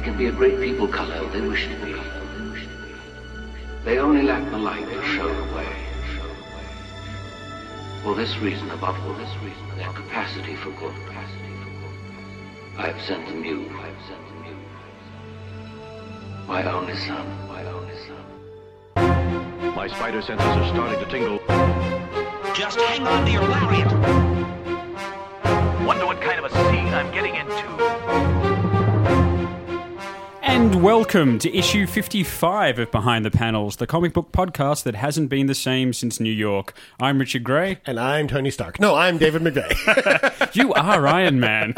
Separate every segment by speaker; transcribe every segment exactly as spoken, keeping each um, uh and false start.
Speaker 1: They can be a great people color if they wish to be. They only lack the light to show the way. For this reason, above all this reason, their capacity for good. I have sent them you. I have sent them you. My only son. My only son.
Speaker 2: My spider senses are starting to tingle.
Speaker 3: Just hang on to your lariat.
Speaker 2: Wonder what kind of a scene I'm getting into.
Speaker 4: And welcome to issue fifty-five of Behind the Panels, the comic book podcast that hasn't been the same since New York. I'm Richard Gray.
Speaker 5: And I'm Tony Stark. No, I'm David McVeigh.
Speaker 4: You are Iron Man.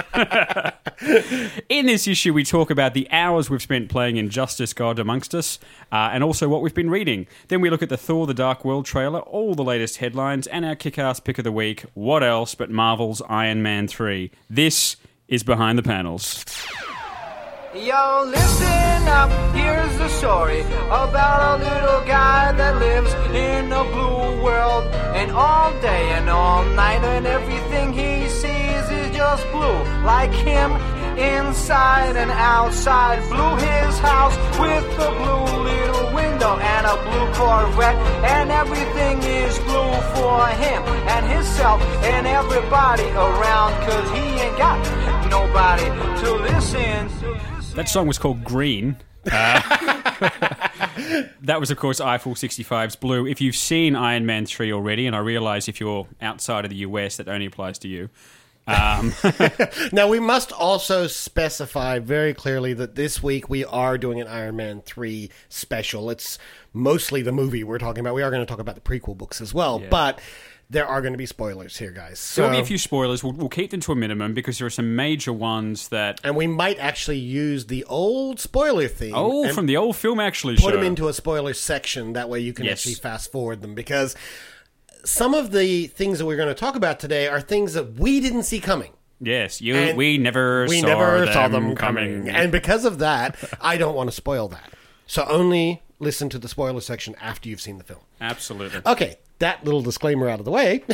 Speaker 4: In this issue, we talk about the hours we've spent playing Injustice: God Amongst Us, uh, and also what we've been reading. Then we look at the Thor: The Dark World trailer, all the latest headlines, and our kick-ass pick of the week. What else but Marvel's Iron Man three? This is Behind the Panels.
Speaker 6: Yo, listen up, here's the story about a little guy that lives in a blue world. And all day and all night and everything he sees is just blue. Like him, inside and outside. Blue his house with a blue little window and a blue Corvette. And everything is blue for him and himself and everybody around. Cause he ain't got nobody to listen to.
Speaker 4: That song was called Green. Uh, that was, of course, Eiffel sixty-five's Blue. If you've seen Iron Man three already, and I realise if you're outside of the U S, that only applies to you. Um,
Speaker 5: now, we must also specify very clearly that this week we are doing an Iron Man three special. It's mostly the movie we're talking about. We are going to talk about the prequel books as well, yeah. But there are going to be spoilers here, guys. So,
Speaker 4: there will be a few spoilers. We'll, we'll keep them to a minimum because there are some major ones that...
Speaker 5: And we might actually use the old spoiler theme.
Speaker 4: Oh, from the old film, actually.
Speaker 5: Put
Speaker 4: show.
Speaker 5: them into a spoiler section. That way you can
Speaker 4: yes.
Speaker 5: actually fast forward them. Because some of the things that we're going to talk about today are things that we didn't see coming.
Speaker 4: Yes, you. And we never,
Speaker 5: we
Speaker 4: saw,
Speaker 5: never
Speaker 4: them
Speaker 5: saw them
Speaker 4: coming.
Speaker 5: coming. And because of that, I don't want to spoil that. So only listen to the spoiler section after you've seen the film.
Speaker 4: Absolutely.
Speaker 5: Okay. That little disclaimer out of the way.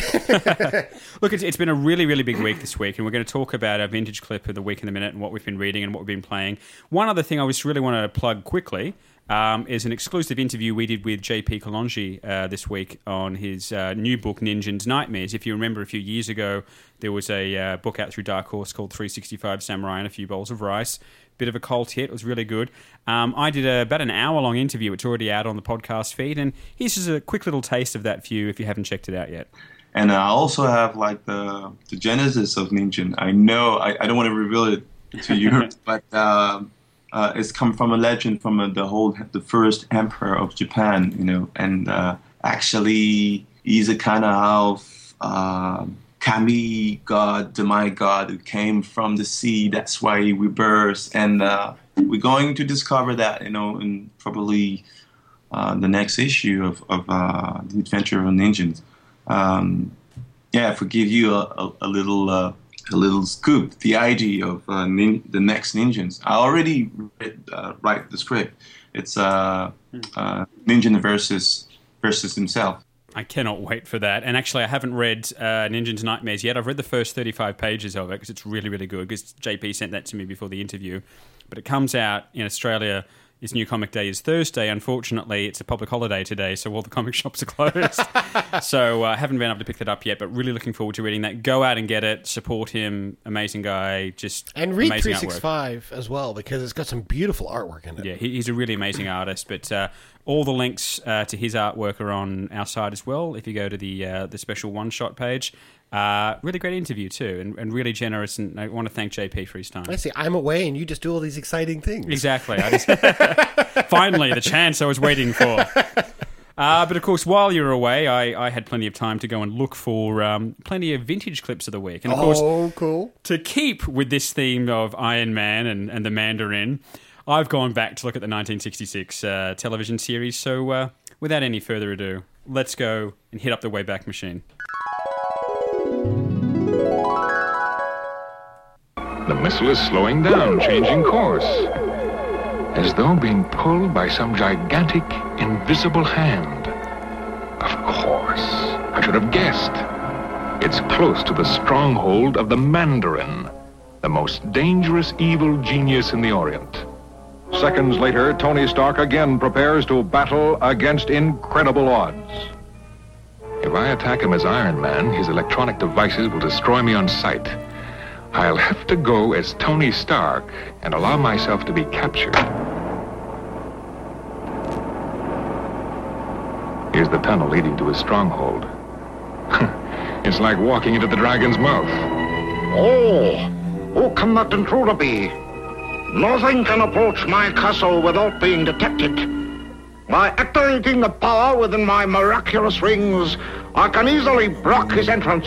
Speaker 4: Look, it's, it's been a really, really big week this week, and we're going to talk about our vintage clip of the week in a minute and what we've been reading and what we've been playing. One other thing I just really want to plug quickly um, is an exclusive interview we did with J P Kalonji uh, this week on his uh, new book, Ninjin's Nightmares. If you remember, a few years ago, there was a uh, book out through Dark Horse called three sixty-five Samurai and a Few Bowls of Rice. Bit of a cult hit. It was really good. Um, I did a, about an hour-long interview. It's already out on the podcast feed, and here's just a quick little taste of that for you if you haven't checked it out yet.
Speaker 7: And I also have like the the genesis of Ninjin. I know I, I don't want to reveal it to you, but uh, uh, it's come from a legend from uh, the whole the first emperor of Japan. You know, and uh, actually he's a kind of uh, kami god, demi god who came from the sea. That's why he rebirths, and uh, we're going to discover that, you know, in probably uh, the next issue of, of uh, the Adventure of Ninjins. Um, yeah, if we give you a, a, a little uh, a little scoop, the idea of uh, nin- the next Ninjins. I already read, uh, write the script. It's uh, uh, Ninjin versus versus himself.
Speaker 4: I cannot wait for that. And actually, I haven't read uh, Ninjin's Nightmares yet. I've read the first thirty-five pages of it because it's really, really good. Because J P sent that to me before the interview. But it comes out in Australia. His new comic day is Thursday. Unfortunately, it's a public holiday today, so all the comic shops are closed. so I uh, haven't been able to pick that up yet, but really looking forward to reading that. Go out and get it. Support him. Amazing guy. Just
Speaker 5: And read
Speaker 4: amazing
Speaker 5: three sixty-five
Speaker 4: artwork.
Speaker 5: As well, because it's got some beautiful artwork in it.
Speaker 4: Yeah, he, he's a really amazing artist. But uh, all the links uh, to his artwork are on our site as well. If you go to the uh, the special one-shot page. Uh, really great interview too, and, and really generous, and I want to thank J P for his time.
Speaker 5: I see, I'm away and you just do all these exciting things.
Speaker 4: Exactly. I just, finally, the chance I was waiting for. Uh, but of course, while you were away, I, I had plenty of time to go and look for um, plenty of vintage clips of the week. And of course,
Speaker 5: oh, cool.
Speaker 4: To keep with this theme of Iron Man and, and the Mandarin, I've gone back to look at the nineteen sixty-six uh, television series. So uh, without any further ado, let's go and hit up the Wayback Machine.
Speaker 8: The missile is slowing down, changing course, as though being pulled by some gigantic, invisible hand. Of course, I should have guessed. It's close to the stronghold of the Mandarin, the most dangerous evil genius in the Orient. Seconds later, Tony Stark again prepares to battle against incredible odds. If I attack him as Iron Man, his electronic devices will destroy me on sight. I'll have to go as Tony Stark and allow myself to be captured. Here's the tunnel leading to his stronghold. It's like walking into the dragon's mouth.
Speaker 9: Oh, who can that intruder be? Nothing can approach my castle without being detected. By activating the power within my miraculous rings, I can easily block his entrance.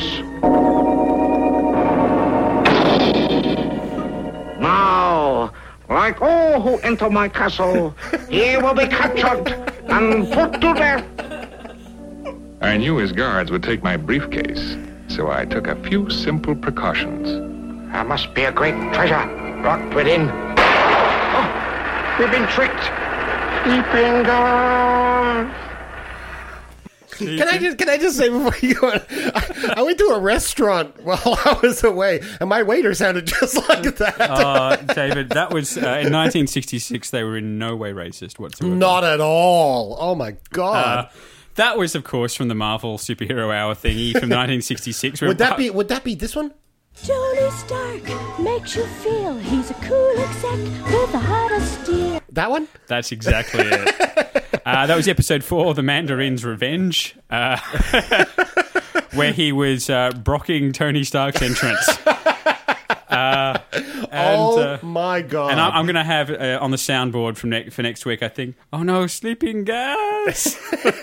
Speaker 9: Now, like all who enter my castle, he will be captured and put to death.
Speaker 8: I knew his guards would take my briefcase, so I took a few simple precautions.
Speaker 9: There must be a great treasure locked within. Oh, we've been tricked. Sleeping girl.
Speaker 5: Can I just can I just say before you go on, I, I went to a restaurant while I was away, and my waiter sounded just like that.
Speaker 4: Uh, David, that was uh, in nineteen sixty-six. They were in no way racist whatsoever.
Speaker 5: Not at all. Oh my god.
Speaker 4: Uh, that was, of course, from the Marvel Superhero Hour thingy from nineteen sixty-six.
Speaker 5: Would that be? Would that be this one?
Speaker 10: Tony Stark makes you feel he's a cool exec with a heart of steel.
Speaker 5: That one?
Speaker 4: That's exactly it. Uh, that was episode four, The Mandarin's Revenge, uh, where he was uh, brocking Tony Stark's entrance. Uh, and,
Speaker 5: oh
Speaker 4: uh,
Speaker 5: my god!
Speaker 4: And I, I'm going to have uh, on the soundboard from ne- for next week, I think. Oh no, sleeping gas!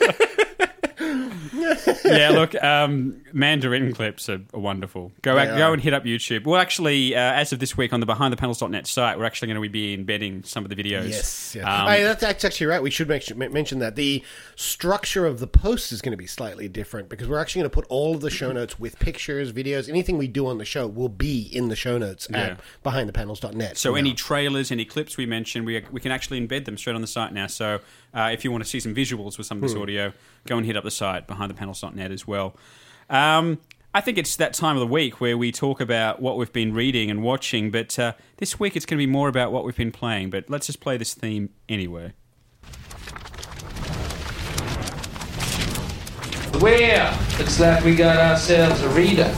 Speaker 4: Yeah, look, um, Mandarin clips are, are wonderful. Go
Speaker 5: They
Speaker 4: out, go
Speaker 5: are.
Speaker 4: and hit up YouTube. Well, actually, uh, as of this week on the behind the panels dot net site, we're actually going to be embedding some of the videos.
Speaker 5: Yes, yeah.
Speaker 4: Um,
Speaker 5: Hey, that's, that's actually right. We should make, mention that the structure of the post is going to be slightly different because we're actually going to put all of the show notes with pictures, videos, anything we do on the show will be in the show notes
Speaker 4: Yeah.
Speaker 5: at behind the panels dot net.
Speaker 4: So any trailers, any clips we mentioned, we we can actually embed them straight on the site now. So uh, if you want to see some visuals with some of this
Speaker 5: Hmm.
Speaker 4: audio, go and hit up the site, behind the panels dot net as well. Um, I think it's that time of the week where we talk about what we've been reading and watching, but uh, this week it's going to be more about what we've been playing. But let's just play this theme anyway.
Speaker 11: Well, looks like we got ourselves a reader.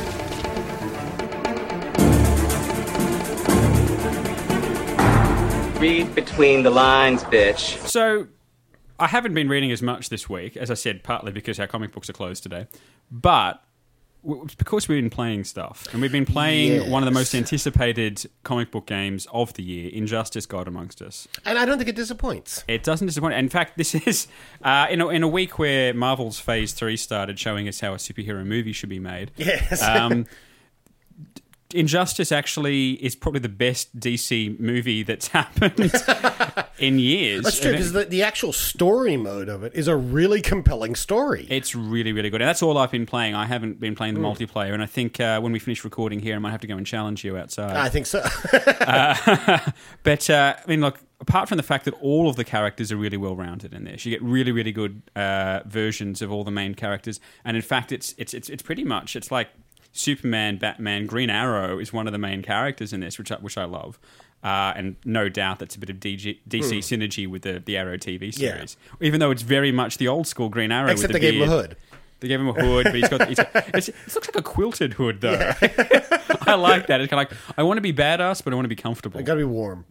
Speaker 12: Read between the lines, bitch.
Speaker 4: So, I haven't been reading as much this week, as I said, partly because our comic books are closed today, but w- it's because we've been playing stuff, and we've been playing
Speaker 5: Yes.
Speaker 4: one of the most anticipated comic book games of the year, Injustice: God Amongst Us.
Speaker 5: And I don't think it disappoints.
Speaker 4: It doesn't disappoint. In fact, this is uh, in, a, in a week where Marvel's Phase three started showing us how a superhero movie should be made.
Speaker 5: Yes.
Speaker 4: Um, Injustice actually is probably the best D C movie that's happened in years.
Speaker 5: That's true, because the, the actual story mode of it is a really compelling story.
Speaker 4: It's really, really good. And that's all I've been playing. I haven't been playing the
Speaker 5: Mm.
Speaker 4: multiplayer. And I think uh, when we finish recording here, I might have to go and challenge you outside.
Speaker 5: I think so.
Speaker 4: uh, but, uh, I mean, look, apart from the fact that all of the characters are really well-rounded in this, you get really, really good uh, versions of all the main characters. And in fact, it's it's it's, it's pretty much, it's like Superman, Batman, Green Arrow is one of the main characters in this, which I, which I love. Uh, and no doubt that's a bit of D G, D C
Speaker 5: Hmm.
Speaker 4: synergy with the, the Arrow T V
Speaker 5: Yeah.
Speaker 4: series. Even though it's very much the old school Green Arrow.
Speaker 5: Except
Speaker 4: with
Speaker 5: they
Speaker 4: the
Speaker 5: gave him a
Speaker 4: beard.
Speaker 5: hood.
Speaker 4: They gave him a hood, but he's got. He's got it's, it looks like a quilted hood, though. Yeah. I like that. It's kind of like, I want to be badass, but I want to be comfortable.
Speaker 5: I got to be warm.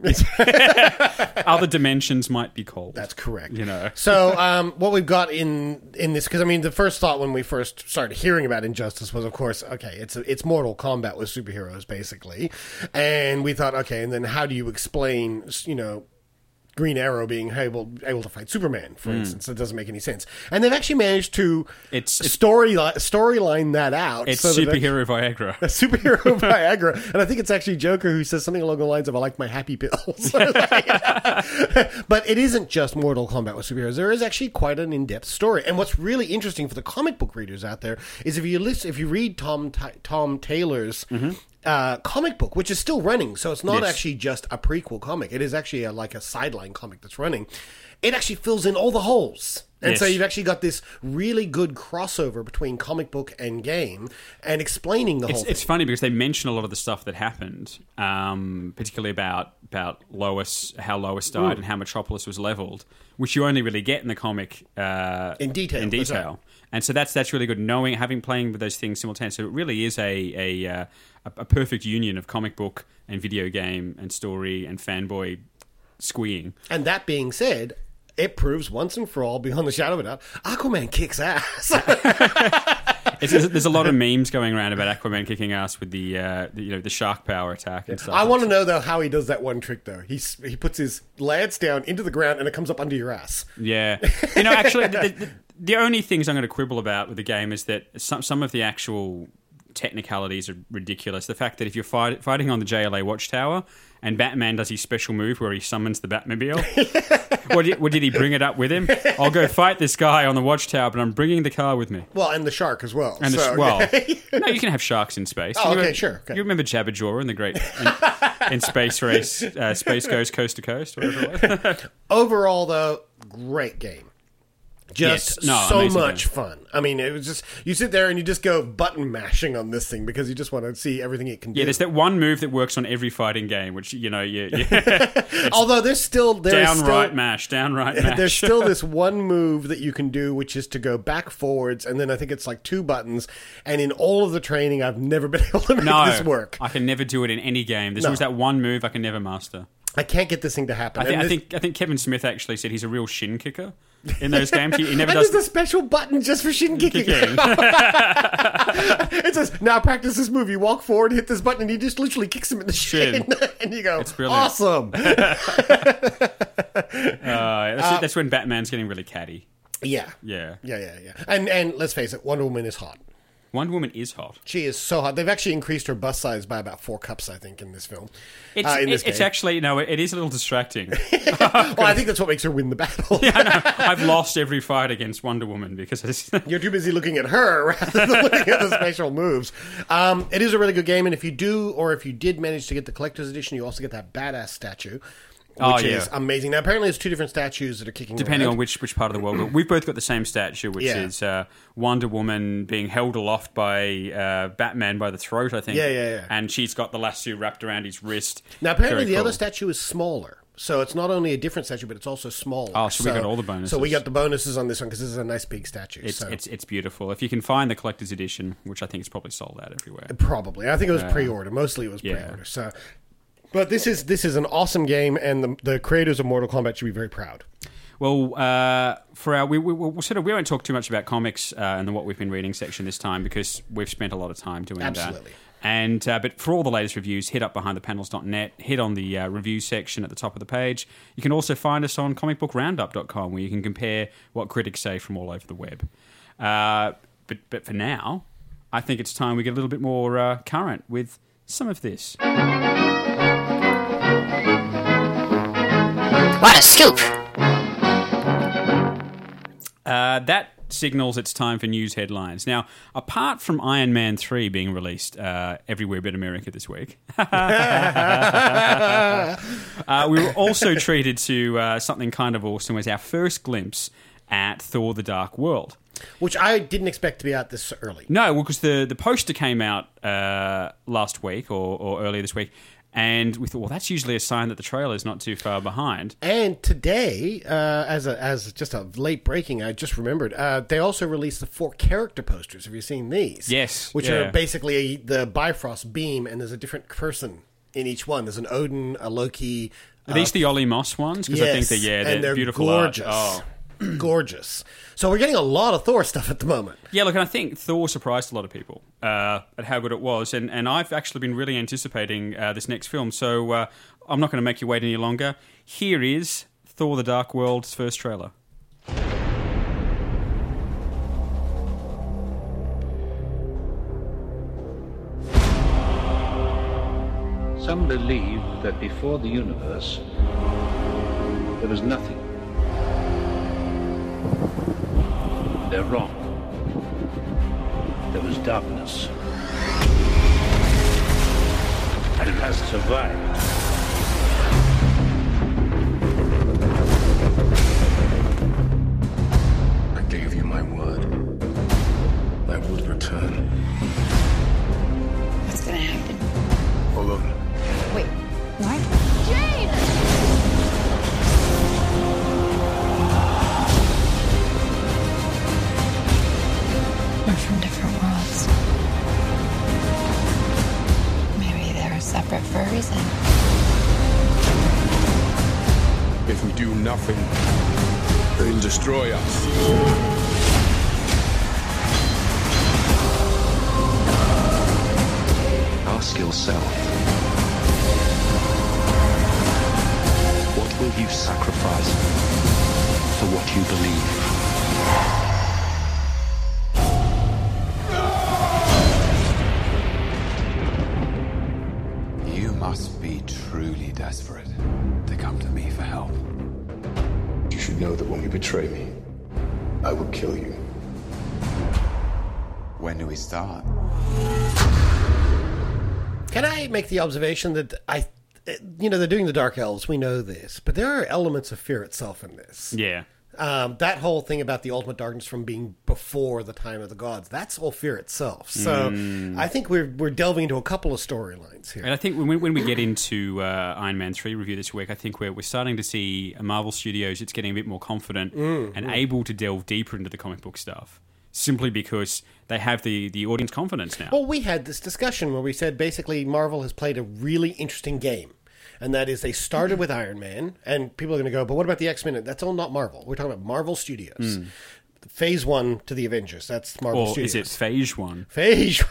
Speaker 4: Other dimensions might be cold.
Speaker 5: That's correct.
Speaker 4: You know.
Speaker 5: So, um, what we've got in in this, because I mean, the first thought when we first started hearing about Injustice was, of course, okay, it's a, it's Mortal Kombat with superheroes, basically, and we thought, okay, and then how do you explain, you know, Green Arrow being able able to fight Superman, for
Speaker 4: Mm.
Speaker 5: instance? It doesn't make any sense, and they've actually managed to
Speaker 4: it's
Speaker 5: story storyline that out.
Speaker 4: It's
Speaker 5: so that they-
Speaker 4: superhero Viagra.
Speaker 5: A superhero Viagra. And I think it's actually Joker who says something along the lines of, I like my happy pills. But it isn't just Mortal Kombat with superheroes. There is actually quite an in-depth story. And what's really interesting for the comic book readers out there is if you listen, if you read Tom Ty- Tom Taylor's uh, comic book, which is still running, so it's not
Speaker 4: Yes.
Speaker 5: actually just a prequel comic. It is actually a, like a sideline comic that's running. it actually fills in all the holes. And
Speaker 4: Yes.
Speaker 5: so you've actually got this really good crossover between comic book and game and explaining the
Speaker 4: It's,
Speaker 5: whole thing.
Speaker 4: it's funny because they mention a lot of the stuff that happened, um, particularly about about Lois, how Lois died,
Speaker 5: Mm.
Speaker 4: and how Metropolis was leveled, which you only really get in the comic uh,
Speaker 5: In detail,
Speaker 4: In
Speaker 5: that's
Speaker 4: detail,
Speaker 5: right.
Speaker 4: and so that's that's really good. Knowing, having playing with those things simultaneously, so it really is a a, uh, a a perfect union of comic book and video game and story and fanboy squeeing.
Speaker 5: And that being said, it proves once and for all, beyond the shadow of a doubt, Aquaman kicks ass.
Speaker 4: It's, there's, there's a lot of memes going around about Aquaman kicking ass with the, uh, the you know the shark power attack and stuff.
Speaker 5: I want to know, though, how he does that one trick, though. He, s- he puts his lance down into the ground and it comes up under your ass.
Speaker 4: Yeah. You know, actually, the, the, the only things I'm going to quibble about with the game is that some some of the actual technicalities are ridiculous. The fact that if you're fight, fighting on the J L A Watchtower and Batman does his special move where he summons the Batmobile, what, did, what did he bring it up with him? I'll go fight this guy on the Watchtower, but I'm bringing the car with me.
Speaker 5: Well, and the shark as well.
Speaker 4: And the,
Speaker 5: so,
Speaker 4: well, no, you can have sharks in space.
Speaker 5: Oh,
Speaker 4: You
Speaker 5: okay,
Speaker 4: remember-
Speaker 5: sure, okay.
Speaker 4: You remember Jabba Jaw in the great in, in Space Race, uh, Space Goes Coast to Coast, whatever it was.
Speaker 5: Overall, though, great game. Just
Speaker 4: Yes. No,
Speaker 5: so
Speaker 4: amazing
Speaker 5: much
Speaker 4: game.
Speaker 5: fun. I mean, it was just, you sit there and you just go button mashing on this thing because you just want to see everything it can do.
Speaker 4: Yeah, there's that one move that works on every fighting game, which, you know, you, you
Speaker 5: Although there's still, there's
Speaker 4: downright
Speaker 5: still,
Speaker 4: mash, downright mash.
Speaker 5: There's still this one move that you can do, which is to go back forwards, and then I think it's like two buttons. And in all of the training, I've never been able to make
Speaker 4: no,
Speaker 5: this work.
Speaker 4: I can never do it in any game. There's
Speaker 5: No.
Speaker 4: always that one move I can never master.
Speaker 5: I can't get this thing to happen.
Speaker 4: I, think
Speaker 5: And
Speaker 4: I
Speaker 5: this-
Speaker 4: think I think Kevin Smith actually said he's a real shin kicker in those games. He, he never
Speaker 5: and
Speaker 4: does
Speaker 5: there's a special button just for shin kicking.
Speaker 4: kicking.
Speaker 5: It says, now practice this move. You walk forward, hit this button, and he just literally kicks him in the shin.
Speaker 4: Shin.
Speaker 5: And you go,
Speaker 4: It's brilliant.
Speaker 5: awesome.
Speaker 4: Uh, that's, that's when Batman's getting really catty.
Speaker 5: Yeah.
Speaker 4: Yeah.
Speaker 5: Yeah, yeah, yeah. And and let's face it, Wonder Woman is hot.
Speaker 4: Wonder Woman is hot.
Speaker 5: She is so hot. They've actually increased her bust size by about four cups, I think, in this film.
Speaker 4: It's,
Speaker 5: uh, in this
Speaker 4: it- it's
Speaker 5: game.
Speaker 4: actually, no, it is a little distracting.
Speaker 5: Well, I think that's what makes her win the battle.
Speaker 4: Yeah, I know. I've lost every fight against Wonder Woman because it's,
Speaker 5: You're too busy looking at her rather than looking at the special moves. Um, it is a really good game, and if you do, or if you did manage to get the collector's edition, you also get that badass statue, which
Speaker 4: Oh, yeah.
Speaker 5: is amazing. Now, apparently, there's two different statues that are kicking
Speaker 4: depending
Speaker 5: around.
Speaker 4: on which, which part of the world. But we've both got the same statue, which
Speaker 5: Yeah.
Speaker 4: is uh, Wonder Woman being held aloft by uh, Batman by the throat, I think.
Speaker 5: Yeah, yeah, yeah.
Speaker 4: And she's got the lasso wrapped around his wrist.
Speaker 5: Now, apparently,
Speaker 4: Very
Speaker 5: the
Speaker 4: cool.
Speaker 5: other statue is smaller. So it's not only a different statue, but it's also smaller.
Speaker 4: Oh, so we got all the bonuses.
Speaker 5: So we got the bonuses on this one because this is a nice big statue.
Speaker 4: It's,
Speaker 5: so.
Speaker 4: it's it's beautiful. If you can find the collector's edition, which I think is probably sold out everywhere.
Speaker 5: Probably. I think it was
Speaker 4: Uh,
Speaker 5: pre-order. Mostly it was
Speaker 4: yeah.
Speaker 5: pre-order. So, but this is this is an awesome game, and the, the creators of Mortal Kombat should be very proud.
Speaker 4: Well, uh, for our we, we, we sort of we won't talk too much about comics uh, and the what we've been reading section this time because we've spent a lot of time doing
Speaker 5: Absolutely.
Speaker 4: that. And uh, but for all the latest reviews, hit up behind the panels dot net, hit on the uh, review section at the top of the page. You can also find us on comic book roundup dot com where you can compare what critics say from all over the web. Uh, but but for now, I think it's time we get a little bit more uh, current with some of this.
Speaker 13: What a scoop!
Speaker 4: Uh, that signals it's time for news headlines. Now, apart from Iron Man three being released uh, everywhere but America this week, uh, we were also treated to uh, something kind of awesome as our first glimpse at Thor the Dark World.
Speaker 5: Which I didn't expect to be out this early.
Speaker 4: No, well, because the, the poster came out uh, last week or, or earlier this week, and we thought, well, that's usually a sign that the trailer is not too far behind.
Speaker 5: And today, uh, as a, as just a late breaking, I just remembered, uh, they also released the four character posters. Have you seen these?
Speaker 4: Yes,
Speaker 5: Which
Speaker 4: yeah.
Speaker 5: are basically the Bifrost beam, and there's a different person in each one. There's an Odin, a Loki.
Speaker 4: Are these the Ollie Moss ones? Because
Speaker 5: yes,
Speaker 4: I think they're, yeah, they're,
Speaker 5: and they're
Speaker 4: beautiful
Speaker 5: gorgeous.
Speaker 4: art. Oh.
Speaker 5: Gorgeous. So we're getting a lot of Thor stuff at the moment.
Speaker 4: Yeah, look, and I think Thor surprised a lot of people uh, at how good it was, and, and I've actually been really anticipating uh, this next film, so uh, I'm not going to make you wait any longer. Here is Thor the Dark World's first trailer.
Speaker 14: Some believe that before the universe, there was nothing. They're wrong. There was darkness. And it has survived.
Speaker 13: do nothing. They'll destroy us.
Speaker 15: Ask yourself, what will you sacrifice for what you believe?
Speaker 16: You must be truly desperate to come to me for help.
Speaker 13: You should know that when you betray me, I will kill you.
Speaker 16: When do we start?
Speaker 5: Can I make the observation that I, you know, they're doing the Dark Elves, we know this, but there are elements of fear itself in this.
Speaker 4: Yeah.
Speaker 5: Um, that whole thing about the ultimate darkness from being before the time of the gods, that's all fear itself. So
Speaker 4: Mm.
Speaker 5: I think we're we're delving into a couple of storylines here.
Speaker 4: And I think when we, when we get into uh, Iron Man three review this week, I think we're, we're starting to see Marvel Studios, it's getting a bit more confident
Speaker 5: Mm,
Speaker 4: and
Speaker 5: mm.
Speaker 4: able to delve deeper into the comic book stuff, simply because they have the, the audience confidence now.
Speaker 5: Well, we had this discussion where we said basically Marvel has played a really interesting game. And that is they started with Iron Man, and people are going to go, but what about the X-Men? That's all not Marvel. We're talking about Marvel Studios.
Speaker 4: Mm.
Speaker 5: Phase one to the Avengers. That's Marvel
Speaker 4: or
Speaker 5: Studios.
Speaker 4: is it Phase one?
Speaker 5: Phase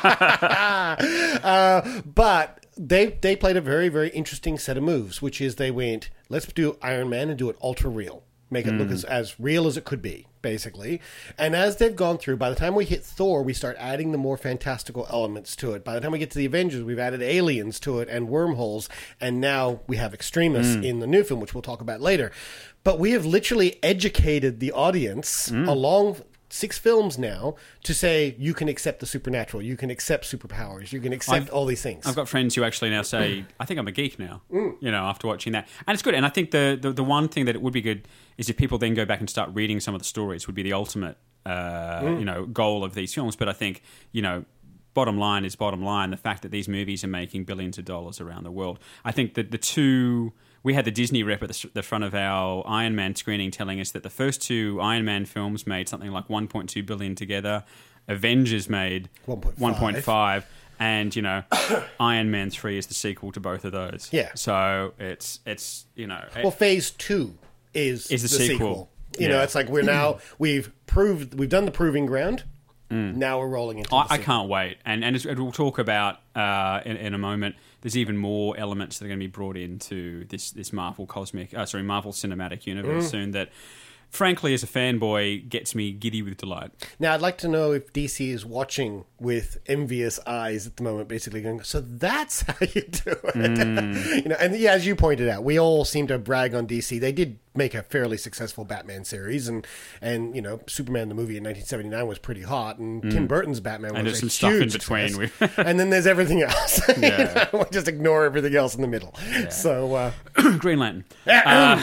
Speaker 5: uh, But they they played a very, very interesting set of moves, which is they went, let's do Iron Man and do it ultra real. Make it look
Speaker 4: Mm.
Speaker 5: as, as real as it could be, basically. And as they've gone through, by the time we hit Thor, we start adding the more fantastical elements to it. By the time we get to the Avengers, we've added aliens to it and wormholes. And now we have Extremis
Speaker 4: Mm.
Speaker 5: in the new film, which we'll talk about later. But we have literally educated the audience
Speaker 4: Mm.
Speaker 5: along six films now to say you can accept the supernatural, you can accept superpowers, you can accept
Speaker 4: I've-
Speaker 5: all these things.
Speaker 4: I've got friends who actually now say, I think I'm a geek now,
Speaker 5: Mm.
Speaker 4: you know, after watching that. And it's good. And I think the, the, the one thing that it would be good is if people then go back and start reading some of the stories would be the ultimate, uh,
Speaker 5: Mm.
Speaker 4: you know, goal of these films. But I think, you know, bottom line is bottom line. The fact that these movies are making billions of dollars around the world. I think that the two... We had the Disney rep at the, the front of our Iron Man screening telling us that the first two Iron Man films made something like one point two billion dollars together. Avengers made one point five, and you know, Iron Man three is the sequel to both of those.
Speaker 5: Yeah.
Speaker 4: So it's it's you know,
Speaker 5: Well, Phase Two is,
Speaker 4: Is the
Speaker 5: the sequel.
Speaker 4: sequel.
Speaker 5: You
Speaker 4: Yeah.
Speaker 5: know, it's like we're now we've proved we've done the proving ground.
Speaker 4: Mm.
Speaker 5: Now we're rolling into.
Speaker 4: I,
Speaker 5: the
Speaker 4: I
Speaker 5: sequel.
Speaker 4: can't wait, and and as we'll talk about uh, in, in a moment. There's even more elements that are going to be brought into this this Marvel cosmic, uh, sorry, Marvel Cinematic Universe
Speaker 5: Mm.
Speaker 4: soon. That, frankly, as a fanboy, gets me giddy with delight.
Speaker 5: Now, I'd like to know if D C is watching with envious eyes at the moment, basically going, so that's how you do it.
Speaker 4: Mm.
Speaker 5: You know, and yeah, as you pointed out, we all seem to brag on D C. They did make a fairly successful Batman series, and, and you know, Superman the movie in nineteen seventy-nine was pretty hot, and
Speaker 4: Mm.
Speaker 5: Tim Burton's Batman
Speaker 4: And
Speaker 5: was
Speaker 4: there's
Speaker 5: a
Speaker 4: some
Speaker 5: huge
Speaker 4: stuff in between.
Speaker 5: success. And then there's everything else.
Speaker 4: Yeah.
Speaker 5: You know, we just ignore everything else in the middle. So, uh,
Speaker 4: Green Lantern. Uh,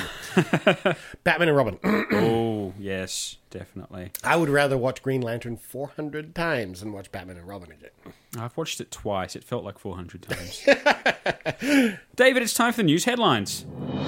Speaker 5: Batman and Robin.
Speaker 4: oh, yes, definitely.
Speaker 5: I would rather watch Green Lantern four hundred times than watch Batman and Robin again.
Speaker 4: I've watched it twice. It felt like four hundred times. David, it's time for the news headlines.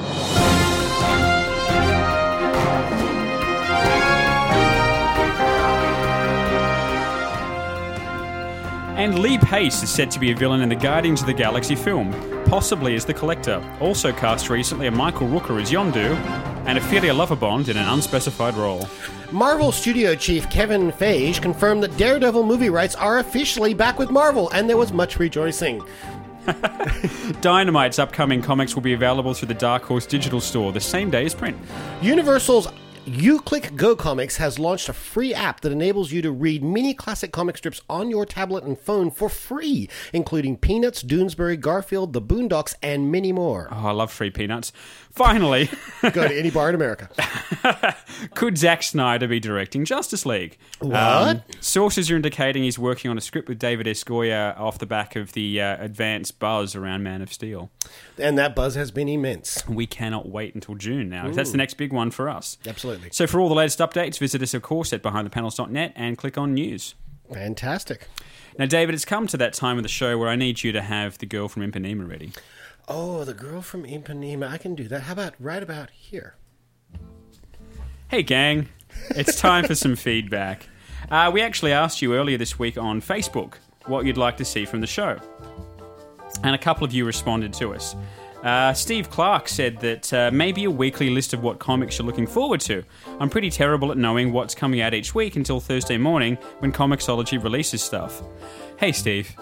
Speaker 4: And Lee Pace is said to be a villain in the Guardians of the Galaxy film, possibly as the Collector. Also cast recently are Michael Rooker as Yondu and Ophelia Lovibond in an unspecified role.
Speaker 5: Marvel Studio Chief Kevin Feige confirmed that Daredevil movie rights are officially back with Marvel, and there was much rejoicing.
Speaker 4: Dynamite's upcoming comics will be available through the Dark Horse digital store the same day as print.
Speaker 5: Universal's UClick Go Comics has launched a free app that enables you to read mini classic comic strips on your tablet and phone for free, including Peanuts, Doonesbury, Garfield, The Boondocks, and many more.
Speaker 4: Oh, I love free Peanuts. Finally,
Speaker 5: go to any bar in America.
Speaker 4: Could Zack Snyder be directing Justice League?
Speaker 5: What?
Speaker 4: Sources are indicating he's working on a script with David S. Goya off the back of the uh, advanced buzz around Man of Steel.
Speaker 5: And that buzz has been immense.
Speaker 4: We cannot wait until June now.
Speaker 5: Ooh.
Speaker 4: That's the next big one for us.
Speaker 5: Absolutely.
Speaker 4: So for all the latest updates, visit us, of course, at behind the panels dot net and click on news.
Speaker 5: Fantastic.
Speaker 4: Now, David, it's come to that time of the show where I need you to have the girl from Ipanema ready.
Speaker 5: Oh, the girl from Ipanema. I can do that. How about right about here?
Speaker 4: Hey, gang. It's time for some feedback. Uh, we actually asked you earlier this week on Facebook what you'd like to see from the show. And a couple of you responded to us. Uh, Steve Clark said that uh, maybe a weekly list of what comics you're looking forward to. I'm pretty terrible at knowing what's coming out each week until Thursday morning when Comixology releases stuff. Hey, Steve.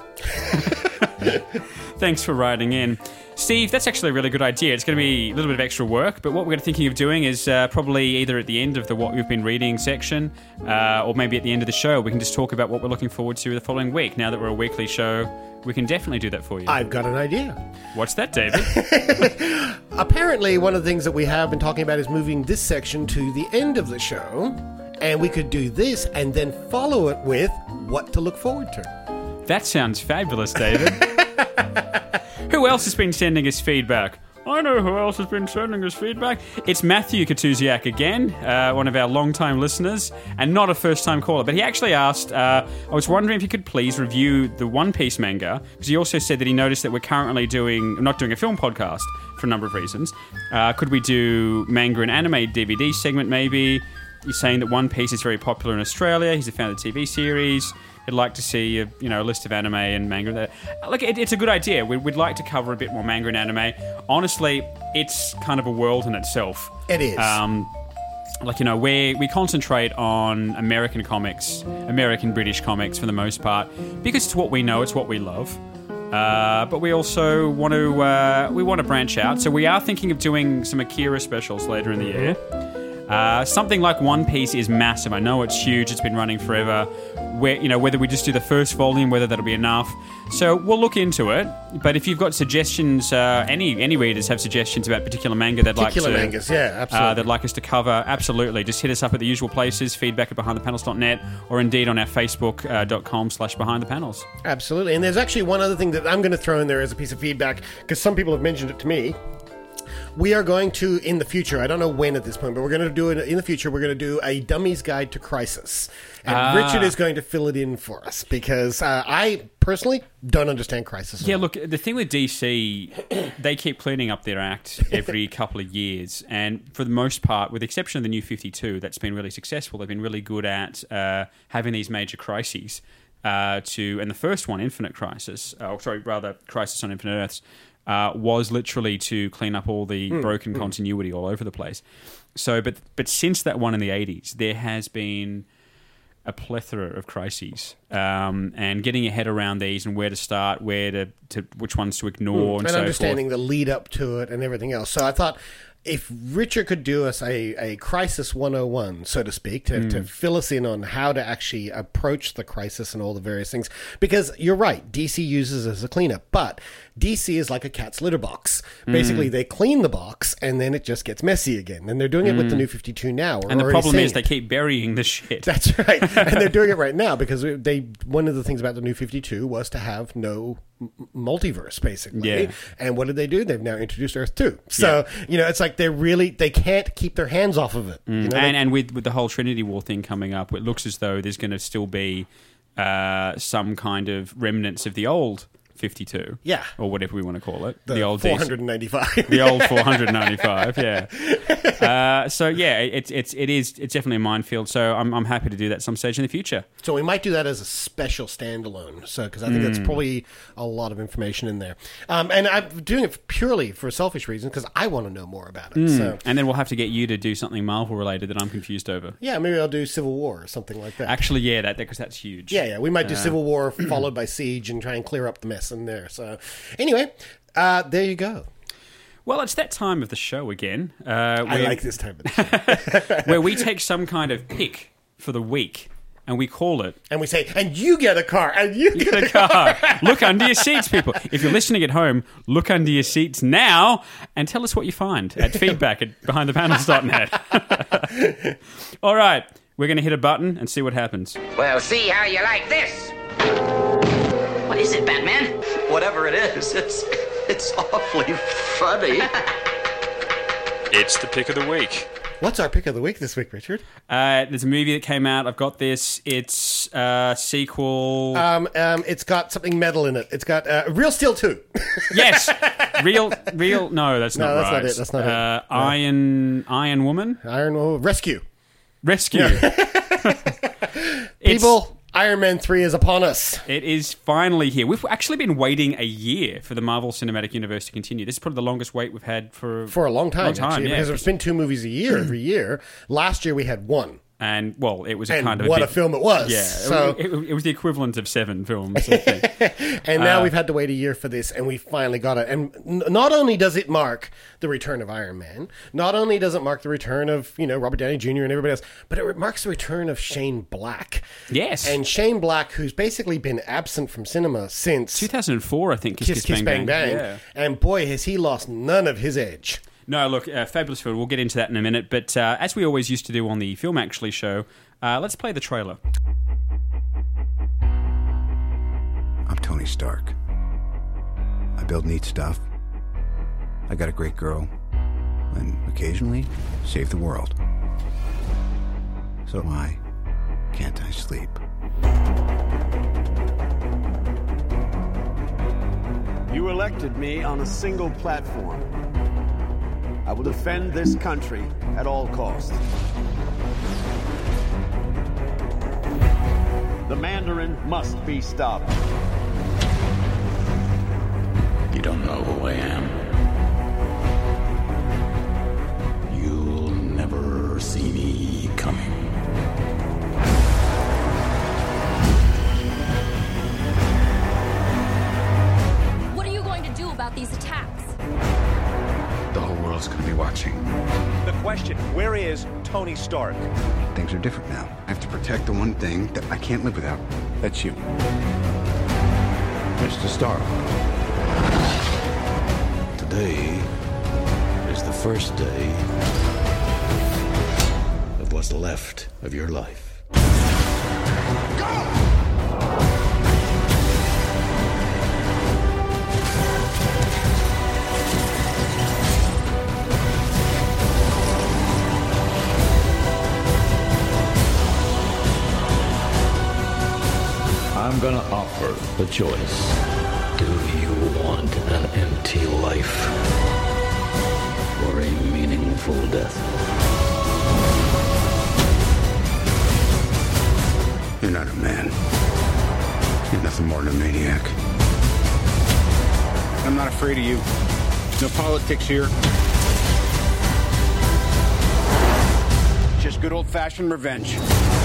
Speaker 4: Thanks for writing in. Steve, that's actually a really good idea. It's going to be a little bit of extra work, but what we're thinking of doing is uh, probably either at the end of the What We've Been Reading section uh, or maybe at the end of the show, we can just talk about what we're looking forward to the following week. Now that we're a weekly show, we can definitely do that for you.
Speaker 5: I've got an idea.
Speaker 4: What's that, David?
Speaker 5: Apparently, one of the things that we have been talking about is moving this section to the end of the show, and we could do this and then follow it with what to look forward to.
Speaker 4: That sounds fabulous, David. Who else has been sending us feedback? I know who else has been sending us feedback. It's Matthew Katuziak again, uh, one of our long-time listeners, and not a first-time caller. But he actually asked, uh, I was wondering if you could please review the One Piece manga, because he also said that he noticed that we're currently doing, not doing a film podcast for a number of reasons. Uh, could we do manga and anime D V D segment maybe? He's saying that One Piece is very popular in Australia. He's a fan of the T V series. He'd like to see a, you know, a list of anime and manga. Look, it, it's a good idea. We'd, we'd like to cover a bit more manga and anime. Honestly, it's kind of a world in itself.
Speaker 5: It is.
Speaker 4: Um, like, you know, we we concentrate on American comics, American British comics for the most part, because it's what we know, it's what we love. Uh, but we also want to uh, we want to branch out. So we are thinking of doing some Akira specials later in the year. Uh, something like One Piece is massive. I know it's huge. It's been running forever. Where, you know, whether we just do the first volume, whether that'll be enough. So we'll look into it. But if you've got suggestions, uh, any any readers have suggestions about particular manga they'd
Speaker 5: particular
Speaker 4: like to,
Speaker 5: mangas, yeah, absolutely.
Speaker 4: Uh, they'd like us to cover, absolutely. Just hit us up at the usual places, feedback at behind the panels dot net, or indeed on our Facebook uh, dot com slash behind the panels.
Speaker 5: Absolutely. And there's actually one other thing that I'm going to throw in there as a piece of feedback, because some people have mentioned it to me. We are going to, in the future, I don't know when at this point, but we're going to do it in the future, we're going to do a Dummy's Guide to Crisis. And
Speaker 4: Ah.
Speaker 5: Richard is going to fill it in for us, because uh, I personally don't understand Crisis.
Speaker 4: Yeah, look, the thing with D C, they keep cleaning up their act every couple of years. And for the most part, with the exception of the New fifty-two, that's been really successful. They've been really good at uh, having these major crises. Uh, to And the first one, Infinite Crisis, uh, or sorry, rather, Crisis on Infinite Earths, Uh, was literally to clean up all the
Speaker 5: Mm,
Speaker 4: broken
Speaker 5: mm.
Speaker 4: continuity all over the place. So, but but since that one in the eighties, there has been a plethora of crises, um, and getting your head around these and where to start, where to, to which ones to ignore,
Speaker 5: Mm,
Speaker 4: and,
Speaker 5: and
Speaker 4: so
Speaker 5: understanding
Speaker 4: forth.
Speaker 5: the lead up to it and everything else. So I thought if Richard could do us a, a Crisis one oh one, so to speak, to,
Speaker 4: Mm.
Speaker 5: to fill us in on how to actually approach the crisis and all the various things. Because you're right, D C uses it as a cleanup, but D C is like a cat's litter box. Basically,
Speaker 4: Mm.
Speaker 5: they clean the box, and then it just gets messy again. And they're doing it with the
Speaker 4: Mm.
Speaker 5: New fifty-two now. We're
Speaker 4: And the
Speaker 5: already
Speaker 4: problem
Speaker 5: seeing
Speaker 4: is
Speaker 5: it.
Speaker 4: they keep burying the shit.
Speaker 5: That's right. And they're doing it right now because they. One of the things about the New fifty-two was to have no m- multiverse, basically.
Speaker 4: Yeah.
Speaker 5: And what did they do? They've now introduced Earth two. So, you know, it's like they're really, they can't keep their hands off of it.
Speaker 4: Mm.
Speaker 5: You know,
Speaker 4: and
Speaker 5: they-
Speaker 4: and with, with the whole Trinity War thing coming up, it looks as though there's going to still be uh, some kind of remnants of the old fifty-two.
Speaker 5: Yeah.
Speaker 4: Or whatever we want to call it.
Speaker 5: The
Speaker 4: old
Speaker 5: four ninety-five.
Speaker 4: The old four ninety-five, yeah. Uh, so, yeah, it's it's it is it's definitely a minefield. So I'm I'm happy to do that at some stage in the future.
Speaker 5: So we might do that as a special standalone. So because I think that's
Speaker 4: Mm.
Speaker 5: probably a lot of information in there. Um, and I'm doing it purely for selfish reasons because I want to know more about it.
Speaker 4: Mm.
Speaker 5: So
Speaker 4: And then we'll have to get you to do something Marvel related that I'm confused over.
Speaker 5: yeah, maybe I'll do Civil War or something like that.
Speaker 4: Actually, yeah, that because that's huge.
Speaker 5: Yeah, yeah. We might do
Speaker 4: Uh,
Speaker 5: Civil War followed by Siege and try and clear up the mess in there. So, anyway, uh, there you go.
Speaker 4: Well, it's that time of the show again. Uh,
Speaker 5: I
Speaker 4: where-
Speaker 5: like this time of the show.
Speaker 4: where we take some kind of pick for the week and we call it.
Speaker 5: And we say, and you get a car, and you,
Speaker 4: You get a car. Look under your seats, people. If you're listening at home, look under your seats now and tell us what you find at feedback at behind the panels dot net. All right, we're going to hit a button and see what happens.
Speaker 17: Well, see how you like this. What is it, Batman?
Speaker 18: Whatever it is, it's it's awfully funny.
Speaker 4: It's the pick of the week.
Speaker 5: What's our pick of the week this week, Richard?
Speaker 4: Uh, there's a movie that came out. I've got this. It's a sequel.
Speaker 5: Um, um, it's got something metal in it. It's got uh, Real Steel two.
Speaker 4: Yes, real, real. No, that's
Speaker 5: No,
Speaker 4: not
Speaker 5: that's
Speaker 4: right.
Speaker 5: not it, that's not it.
Speaker 4: uh,
Speaker 5: No.
Speaker 4: Iron, Iron Woman,
Speaker 5: Iron Woman Rescue.
Speaker 4: Rescue. It's-
Speaker 5: People, Iron Man three is upon us.
Speaker 4: It is finally here. We've actually been waiting a year for the Marvel Cinematic Universe to continue. This is probably the longest wait we've had for
Speaker 5: For a long time,
Speaker 4: long time
Speaker 5: actually,
Speaker 4: yeah.
Speaker 5: because there's been two movies a year every year. Last year we had one.
Speaker 4: And, well, it was a
Speaker 5: and
Speaker 4: kind of...
Speaker 5: what
Speaker 4: a,
Speaker 5: a
Speaker 4: big,
Speaker 5: film it was.
Speaker 4: Yeah,
Speaker 5: so,
Speaker 4: it, it, it was the equivalent of seven films, I think.
Speaker 5: And now
Speaker 4: uh,
Speaker 5: we've had to wait a year for this, and we finally got it. And n- not only does it mark the return of Iron Man, not only does it mark the return of, you know, Robert Downey Junior and everybody else, but it marks the return of Shane Black.
Speaker 4: Yes.
Speaker 5: And Shane Black, who's basically been absent from cinema since...
Speaker 4: two thousand four, I think, Kiss Kiss,
Speaker 5: Kiss, Kiss Bang Bang.
Speaker 4: Bang. Yeah.
Speaker 5: And boy, has he lost none of his edge.
Speaker 4: No, look, uh, fabulous film. We'll get into that in a minute. But uh, as we always used to do on the Film Actually show, uh, let's play the trailer.
Speaker 19: I'm Tony Stark. I build neat stuff. I got a great girl. And occasionally, save the world. So why can't I sleep?
Speaker 20: You elected me on a single platform. I will defend this country at all costs. The Mandarin must be stopped.
Speaker 15: You don't know who I am. You'll never see me coming.
Speaker 10: What are you going to do about these attacks?
Speaker 15: The whole world's gonna be watching.
Speaker 20: The question, where is Tony Stark?
Speaker 19: Things are different now. I have to protect the one thing that I can't live without. That's you. Mister Stark.
Speaker 15: Today is the first day of what's left of your life. I'm gonna offer the choice. Do you want an empty life or a meaningful death?
Speaker 19: You're not a man. You're nothing more than a maniac. I'm not afraid of you. No politics here. Just good old-fashioned revenge.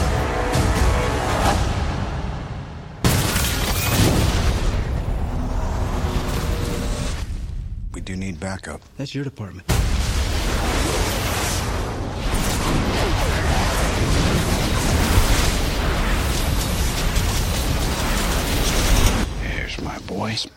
Speaker 19: We do need backup.
Speaker 20: That's your department.
Speaker 19: Here's my boys.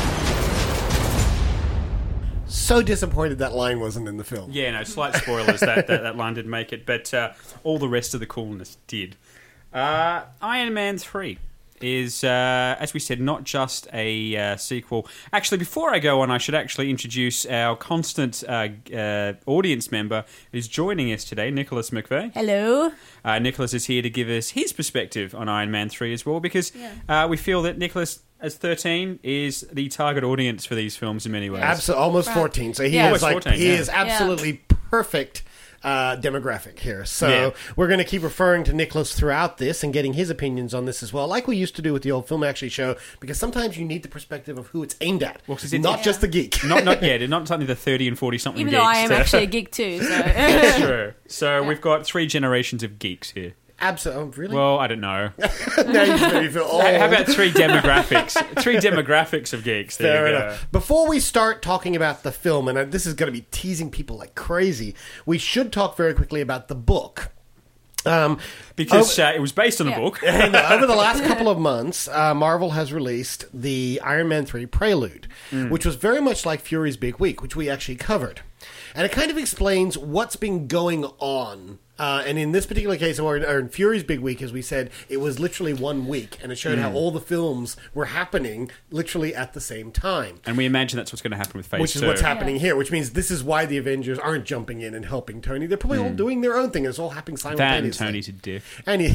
Speaker 5: So disappointed that line wasn't in the film.
Speaker 4: Yeah, no, slight spoilers. that, that that line didn't make it, but uh, all the rest of the coolness did. Uh, Iron Man three is, uh, as we said, not just a uh, sequel. Actually, before I go on, I should actually introduce our constant uh, uh, audience member who's joining us today, Nicholas McVeigh.
Speaker 21: Hello.
Speaker 4: Uh, Nicholas is here to give us his perspective on Iron Man three as well, because
Speaker 21: Yeah.
Speaker 4: uh, we feel that Nicholas, as thirteen, is the target audience for these films in many ways.
Speaker 5: Absolutely, almost
Speaker 21: Right.
Speaker 5: fourteen. So he
Speaker 4: Yeah.
Speaker 5: is like
Speaker 4: Almost fourteen,
Speaker 5: he
Speaker 4: yeah.
Speaker 5: is absolutely perfect uh, demographic here. So
Speaker 4: Yeah.
Speaker 5: we're going to keep referring to Nicholas throughout this and getting his opinions on this as well, like we used to do with the old Film Actually show, because sometimes you need the perspective of who it's aimed at,
Speaker 4: Well, 'cause it's-
Speaker 5: not
Speaker 4: Yeah.
Speaker 5: just the geek.
Speaker 4: not not yet, not something the thirty and forty something
Speaker 21: Even
Speaker 4: geeks.
Speaker 21: though I am
Speaker 4: so-
Speaker 21: actually a geek too. So.
Speaker 4: That's true. So we've got three generations of geeks here.
Speaker 5: Absolutely, oh, really?
Speaker 4: Well, I don't know.
Speaker 5: Now you feel, you feel old.
Speaker 4: How about three demographics? Three demographics of geeks. There
Speaker 5: Fair
Speaker 4: you go.
Speaker 5: enough. Before we start talking about the film, and uh, this is going to be teasing people like crazy, we should talk very quickly about the book. Um,
Speaker 4: Because
Speaker 5: over,
Speaker 4: uh, it was based on a book.
Speaker 5: and, uh, over the last couple of months, uh, Marvel has released the Iron Man three Prelude,
Speaker 4: Mm.
Speaker 5: which was very much like Fury's Big Week, which we actually covered. And it kind of explains what's been going on. Uh, and in this particular case, or in, or in Fury's Big Week, as we said, it was literally one week. And it showed
Speaker 4: Mm.
Speaker 5: how all the films were happening literally at the same time.
Speaker 4: And we imagine that's what's going to happen with Phase
Speaker 5: Which is
Speaker 4: two.
Speaker 5: what's happening here, which means this is why the Avengers aren't jumping in and helping Tony. They're probably all
Speaker 4: Mm.
Speaker 5: doing their own thing. It's all happening
Speaker 4: That and
Speaker 5: simultaneously.
Speaker 4: Tony's a dick.
Speaker 5: And he,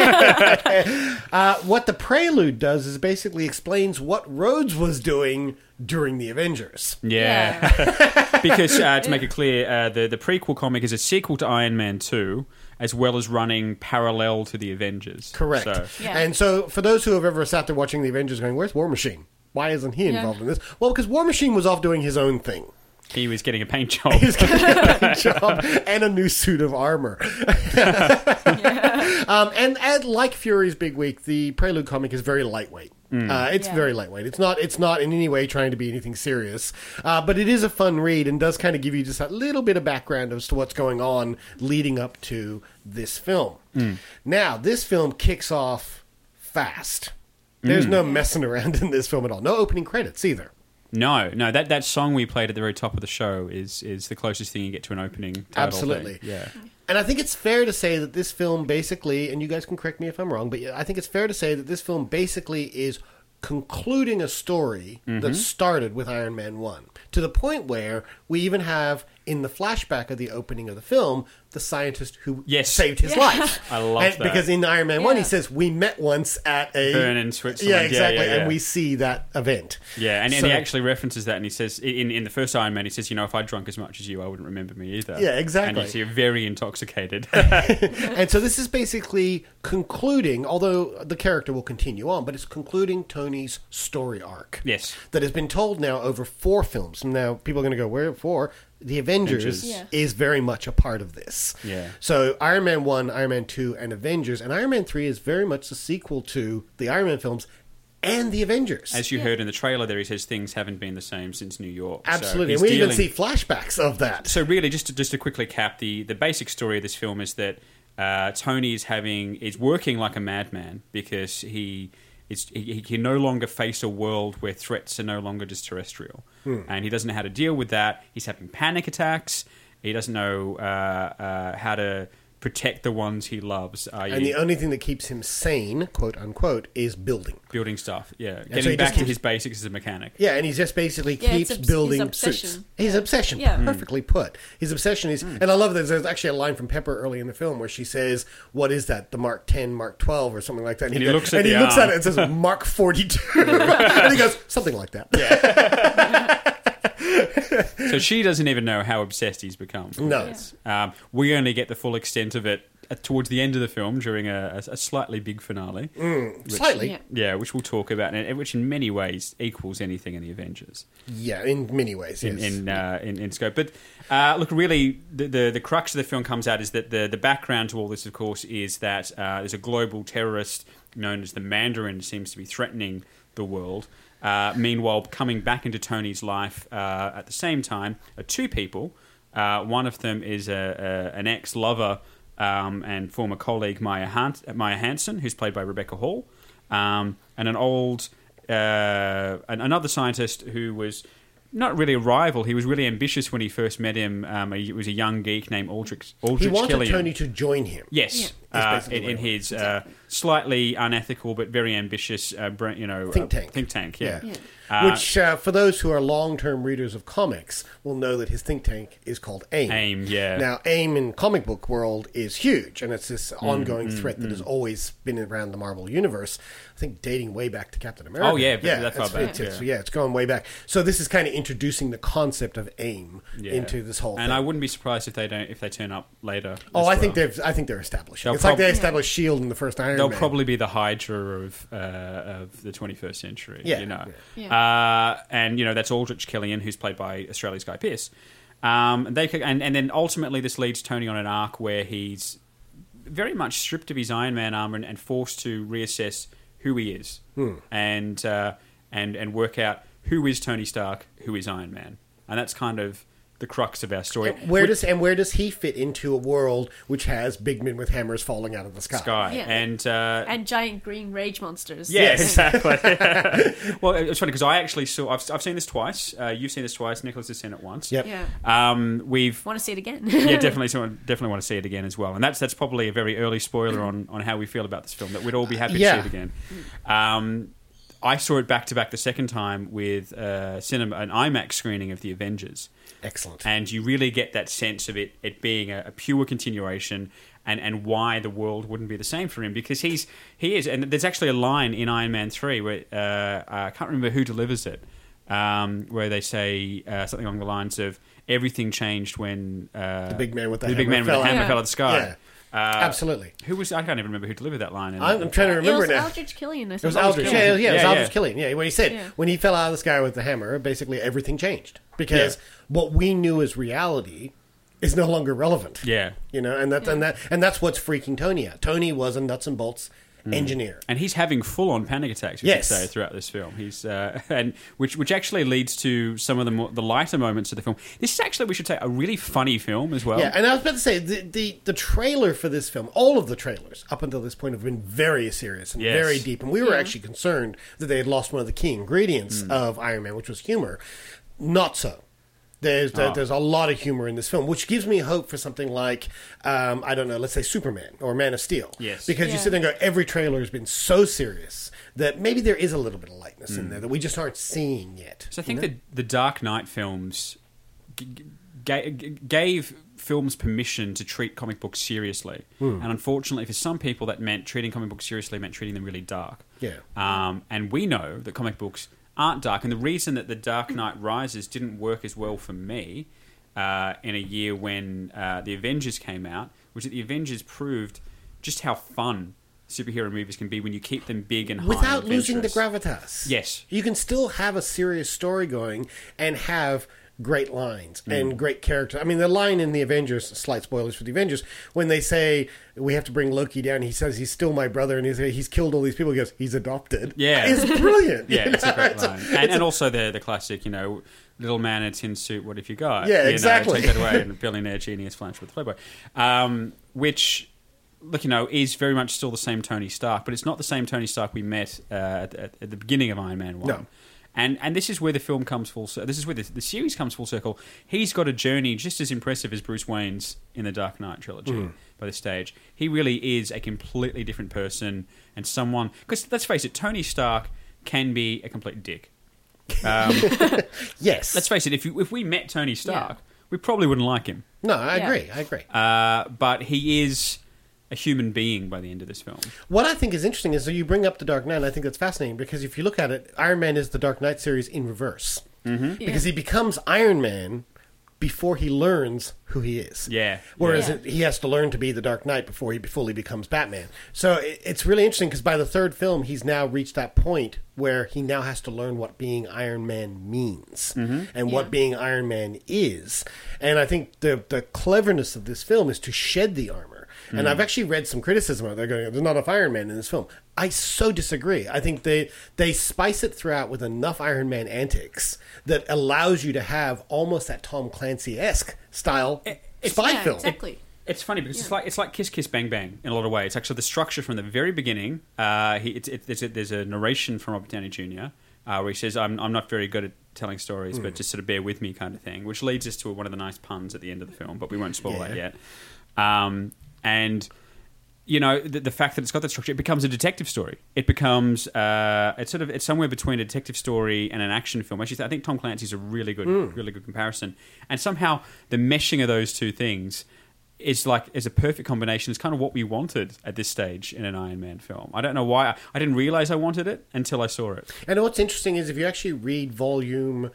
Speaker 5: uh, what the Prelude does is basically explains what Rhodes was doing during the Avengers.
Speaker 4: Yeah. Because, uh, to make it clear, uh, the, the prequel comic is a sequel to Iron Man two, as well as running parallel to the Avengers.
Speaker 5: Correct.
Speaker 4: So.
Speaker 5: Yeah. And so, for those who have ever sat there watching the Avengers going, where's War Machine? Why isn't he involved yeah. in this? Well, because War Machine was off doing his own thing.
Speaker 4: He was getting a paint job.
Speaker 5: He was getting a paint job and a new suit of armor. yeah. um, and, and like Fury's Big Week, the Prelude comic is very lightweight. Mm. Uh, it's yeah. very lightweight. It's not. It's not in any way trying to be anything serious, uh, but it is a fun read and does kind of give you just a little bit of background as to what's going on leading up to this film. Mm. Now, this film kicks off fast. There's mm. no messing around in this film at all. No opening credits either.
Speaker 4: No, no. That, that song we played at the very top of the show is is the closest thing you get to an opening title.
Speaker 5: Absolutely.
Speaker 4: Thing. Yeah.
Speaker 5: And I think it's fair to say that this film basically, and you guys can correct me if I'm wrong, but I think it's fair to say that this film basically is concluding a story mm-hmm. that started with Iron Man one, to the point where we even have, in the flashback of the opening of the film, the scientist who
Speaker 4: yes.
Speaker 5: saved his yeah. life.
Speaker 4: I love
Speaker 5: and,
Speaker 4: that.
Speaker 5: Because in Iron Man yeah. one, he says, we met once at a...
Speaker 4: Bern in Switzerland.
Speaker 5: Yeah, exactly.
Speaker 4: Yeah, yeah, yeah.
Speaker 5: And we see that event.
Speaker 4: Yeah, and,
Speaker 5: so,
Speaker 4: and he actually references that, and he says, in, in the first Iron Man, he says, you know, if I drunk as much as you, I wouldn't remember me either.
Speaker 5: Yeah, exactly.
Speaker 4: And you see you're very intoxicated.
Speaker 5: And so this is basically concluding, although the character will continue on, but it's concluding Tony's story arc.
Speaker 4: Yes.
Speaker 5: That has been told now over four films. Now, people are going to go, where for? The Avengers, Avengers. Yeah. is very much a part of this.
Speaker 4: Yeah.
Speaker 5: So Iron Man one, Iron Man two, and Avengers. And Iron Man three is very much the sequel to the Iron Man films and the Avengers.
Speaker 4: As you
Speaker 5: yeah.
Speaker 4: heard in the trailer there, he says things haven't been the same since New York.
Speaker 5: Absolutely.
Speaker 4: So
Speaker 5: and we
Speaker 4: dealing...
Speaker 5: even see flashbacks of that.
Speaker 4: So really, just to, just to quickly cap, the, the basic story of this film is that uh, Tony is having is working like a madman because he... It's, he, he can no longer face a world where threats are no longer just terrestrial. Hmm. And he doesn't know how to deal with that. He's having panic attacks. He doesn't know uh, uh, how to protect the ones he loves. Uh,
Speaker 5: and the only thing that keeps him sane, quote unquote, is building.
Speaker 4: Building stuff, yeah.
Speaker 5: And
Speaker 4: Getting
Speaker 5: so
Speaker 4: back
Speaker 5: keeps,
Speaker 4: to his basics as a mechanic.
Speaker 5: Yeah, and he just basically
Speaker 10: yeah,
Speaker 5: keeps
Speaker 10: obs-
Speaker 5: building
Speaker 10: his obsession.
Speaker 5: suits. His yeah. obsession,
Speaker 10: yeah.
Speaker 5: perfectly mm. put. His obsession is, mm. and I love that there's actually a line from Pepper early in the film where she says, what is that, the Mark ten, Mark twelve, or something like that?
Speaker 4: And, and he,
Speaker 5: goes,
Speaker 4: looks, at,
Speaker 5: and
Speaker 4: the
Speaker 5: he looks
Speaker 4: arm.
Speaker 5: at it and says, Mark forty-two. And he goes, something like that.
Speaker 4: Yeah. So she doesn't even know how obsessed he's become.
Speaker 5: No.
Speaker 4: Um, we only get the full extent of it towards the end of the film during a, a slightly big finale.
Speaker 5: Mm,
Speaker 4: which,
Speaker 5: slightly.
Speaker 4: Yeah. yeah, which we'll talk about, and which in many ways equals anything in the Avengers.
Speaker 5: Yeah, in many ways, yes.
Speaker 4: In, in, uh, in, in scope. But uh, look, really, the, the, the crux of the film comes out is that the, the background to all this, of course, is that uh, there's a global terrorist known as the Mandarin seems to be threatening the world. Uh, meanwhile, coming back into Tony's life uh, at the same time are two people. Uh, one of them is a, a, an ex-lover um, and former colleague, Maya, Han- Maya Hansen, who's played by Rebecca Hall, um, and an old, uh, another scientist who was not really a rival. He was really ambitious when he first met him. Um, he was a young geek named Aldrich, Aldrich
Speaker 5: He wanted
Speaker 4: Killian.
Speaker 5: Tony to join him.
Speaker 4: Yes,
Speaker 5: yeah.
Speaker 4: uh, in, in his uh, slightly unethical but very ambitious, uh, you know,
Speaker 5: think tank.
Speaker 4: Uh, think tank, yeah.
Speaker 5: yeah.
Speaker 4: yeah.
Speaker 5: Uh, Which, uh, for those who are long-term readers of comics, will know that his think tank is called AIM.
Speaker 4: AIM, yeah.
Speaker 5: Now, AIM in comic book world is huge, and it's this ongoing
Speaker 4: mm,
Speaker 5: threat
Speaker 4: mm,
Speaker 5: that
Speaker 4: mm.
Speaker 5: has always been around the Marvel Universe. I think dating way back to Captain America.
Speaker 4: Oh, yeah,
Speaker 5: yeah
Speaker 4: that's far back.
Speaker 5: It's, it's, yeah. yeah, it's going way back. So this is kind of introducing the concept of AIM yeah. into this whole
Speaker 4: and
Speaker 5: thing.
Speaker 4: And I wouldn't be surprised if they don't if they turn up later.
Speaker 5: Oh, I
Speaker 4: well.
Speaker 5: think they've. I think they're establishing.
Speaker 4: They'll
Speaker 5: it's
Speaker 4: prob-
Speaker 5: like they established S H I E L D in the first Iron
Speaker 4: They'll
Speaker 5: Man.
Speaker 4: probably be the Hydra of uh, of the twenty-first century.
Speaker 5: Yeah,
Speaker 4: you know,
Speaker 10: yeah.
Speaker 4: Uh, and you know that's Aldrich Killian, who's played by Australia's Guy Pearce. Um, they could, and, and then ultimately this leads Tony on an arc where he's very much stripped of his Iron Man armor and, and forced to reassess who he is
Speaker 5: hmm.
Speaker 4: and uh, and and work out who is Tony Stark, who is Iron Man, and that's kind of the crux of our story.
Speaker 5: And where does and where does he fit into a world which has big men with hammers falling out of the sky?
Speaker 4: Sky
Speaker 10: yeah.
Speaker 4: and uh,
Speaker 10: and giant green rage monsters.
Speaker 4: Yeah, yes. exactly. Well, it's funny because I actually saw. I've, I've seen this twice. Uh, you've seen this twice. Nicholas has seen it once.
Speaker 5: Yep.
Speaker 10: Yeah.
Speaker 4: Um, we've
Speaker 10: want to see it again.
Speaker 4: yeah, definitely. Definitely want to see it again as well. And that's that's probably a very early spoiler on, on how we feel about this film. That we'd all be happy
Speaker 5: yeah.
Speaker 4: to see it again. Um, I saw it back to back the second time with uh, cinema, an IMAX screening of The Avengers.
Speaker 5: Excellent.
Speaker 4: And you really get that sense of it, it being a, a pure continuation and, and why the world wouldn't be the same for him. Because he's he is, and there's actually a line in Iron Man three where uh, I can't remember who delivers it, um, where they say uh, something along the lines of everything changed when uh,
Speaker 5: The big man with the
Speaker 4: the big
Speaker 5: hammer
Speaker 4: man with
Speaker 5: fell
Speaker 4: the hammer
Speaker 5: out.
Speaker 4: fell out of the sky.
Speaker 5: Yeah.
Speaker 4: Uh,
Speaker 5: Absolutely.
Speaker 4: Who was? I can't even remember who delivered that line. In
Speaker 5: I'm, I'm trying to
Speaker 21: It
Speaker 5: remember
Speaker 21: was
Speaker 5: now.
Speaker 21: Aldrich Killian, I
Speaker 5: It was
Speaker 21: think.
Speaker 5: Aldrich. Yeah, yeah, it was
Speaker 4: Yeah, yeah.
Speaker 5: Aldrich Killian. Yeah, when he said
Speaker 21: Yeah.
Speaker 5: when he fell out of the sky with the hammer, basically everything changed because what we knew as reality is no longer relevant.
Speaker 4: Yeah.
Speaker 5: You know, and that and that and that's what's freaking Tony out. Tony was a nuts and bolts engineer.
Speaker 4: And he's having full-on panic attacks, you
Speaker 5: Yes.
Speaker 4: could say, throughout this film. He's uh, and which which actually leads to some of the more, the lighter moments of the film. This is actually, we should say, a really funny film as well.
Speaker 5: Yeah, and I was about to say the, the the trailer for this film, all of the trailers up until this point have been very serious and
Speaker 4: Yes.
Speaker 5: very deep, and we were
Speaker 21: Yeah.
Speaker 5: actually concerned that they had lost one of the key ingredients of Iron Man, which was humor. Not so. There's
Speaker 4: Oh.
Speaker 5: there's a lot of humor in this film, which gives me hope for something like um, I don't know, let's say Superman or Man of Steel.
Speaker 4: Yes.
Speaker 5: because you
Speaker 21: Yeah.
Speaker 5: sit there and go, every trailer has been so serious that maybe there is a little bit of lightness in there that we just aren't seeing yet.
Speaker 4: So I think
Speaker 5: you know?
Speaker 4: that the Dark Knight films g- g- ga- g- gave films permission to treat comic books seriously.
Speaker 5: Hmm.
Speaker 4: And unfortunately, for some people, that meant treating comic books seriously meant treating them really dark.
Speaker 5: Yeah.
Speaker 4: Um, and we know that comic books aren't dark. And the reason that The Dark Knight Rises didn't work as well for me uh, in a year when uh, The Avengers came out was that The Avengers proved just how fun superhero movies can be when you keep them big and high
Speaker 5: without
Speaker 4: and
Speaker 5: losing the
Speaker 4: adventurous.
Speaker 5: gravitas.
Speaker 4: Yes.
Speaker 5: You can still have a serious story going and have great lines and great characters. I mean, the line in The Avengers, slight spoilers for The Avengers, when they say, we have to bring Loki down, he says, he's still my brother, and he's, he's killed all these people. He goes, he's adopted.
Speaker 4: Yeah.
Speaker 5: It's brilliant.
Speaker 4: Yeah,
Speaker 5: You
Speaker 4: it's a
Speaker 5: know,
Speaker 4: great
Speaker 5: it's a-
Speaker 4: line.
Speaker 5: it's
Speaker 4: And,
Speaker 5: a-
Speaker 4: and also the the classic, you know, little man in a tin suit, what have you got?
Speaker 5: Yeah,
Speaker 4: You know,
Speaker 5: exactly.
Speaker 4: take that away, and billionaire genius flash with Playboy. Um, which, look, you know, is very much still the same Tony Stark, but it's not the same Tony Stark we met uh, at, at, at the beginning of Iron Man one.
Speaker 5: No.
Speaker 4: And and this is where the film comes full circle. This is where the, the series comes full circle. He's got a journey just as impressive as Bruce Wayne's in the Dark Knight trilogy
Speaker 5: Mm.
Speaker 4: by this stage. He really is a completely different person and someone... Because let's face it, Tony Stark can be a complete dick. Um,
Speaker 5: yes.
Speaker 4: Let's face it, if, you, if we met Tony Stark, we probably wouldn't like him.
Speaker 5: No, I
Speaker 21: Yeah.
Speaker 5: agree. I agree.
Speaker 4: Uh, but he is a human being by the end of this film.
Speaker 5: What I think is interesting is that you bring up the Dark Knight, and I think that's fascinating because if you look at it, Iron Man is the Dark Knight series in reverse.
Speaker 4: Mm-hmm.
Speaker 5: Because he becomes Iron Man before he learns who he is.
Speaker 4: Yeah.
Speaker 5: Whereas
Speaker 21: Yeah.
Speaker 5: it, he has to learn to be the Dark Knight before he fully becomes Batman. So it, it's really interesting because by the third film, he's now reached that point where he now has to learn what being Iron Man means
Speaker 4: Mm-hmm.
Speaker 5: and
Speaker 21: Yeah.
Speaker 5: what being Iron Man is. And I think the the cleverness of this film is to shed the armor.
Speaker 4: Mm.
Speaker 5: And I've actually read some criticism of it. They're going, there's not enough Iron Man in this film. I so disagree. I think they they spice it throughout with enough Iron Man antics that allows you to have almost that Tom Clancy-esque style spy
Speaker 21: yeah,
Speaker 5: film.
Speaker 21: exactly.
Speaker 4: It's funny because it's like it's like Kiss Kiss Bang Bang in a lot of ways. Actually, the structure from the very beginning. Uh, he, it's, it, there's, a, there's a narration from Robert Downey Junior Uh, where he says, "I'm I'm not very good at telling stories, but just sort of bear with me," kind of thing. Which leads us to one of the nice puns at the end of the film, but we won't spoil that
Speaker 5: Yeah.
Speaker 4: yet. Um, and you know the, the fact that it's got that structure, it becomes a detective story. It becomes uh, it's sort of it's somewhere between a detective story and an action film. Actually, I think Tom Clancy's a really good, really good comparison. And somehow the meshing of those two things is like is a perfect combination. It's kind of what we wanted at this stage in an Iron Man film. I don't know why I, I didn't realize I wanted it until I saw it.
Speaker 5: And what's interesting is if you actually read volume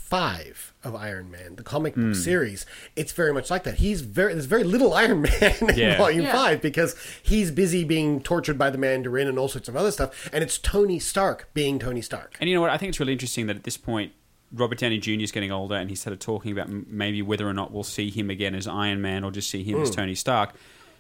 Speaker 5: five of Iron Man, the comic book series, it's very much like that. He's very there's very little Iron Man in
Speaker 4: Yeah.
Speaker 5: volume
Speaker 21: Yeah.
Speaker 5: five because he's busy being tortured by the Mandarin and all sorts of other stuff, and it's Tony Stark being Tony Stark.
Speaker 4: And you know what? I think it's really interesting that at this point, Robert Downey Junior is getting older, and he started talking about m- maybe whether or not we'll see him again as Iron Man or just see him as Tony Stark.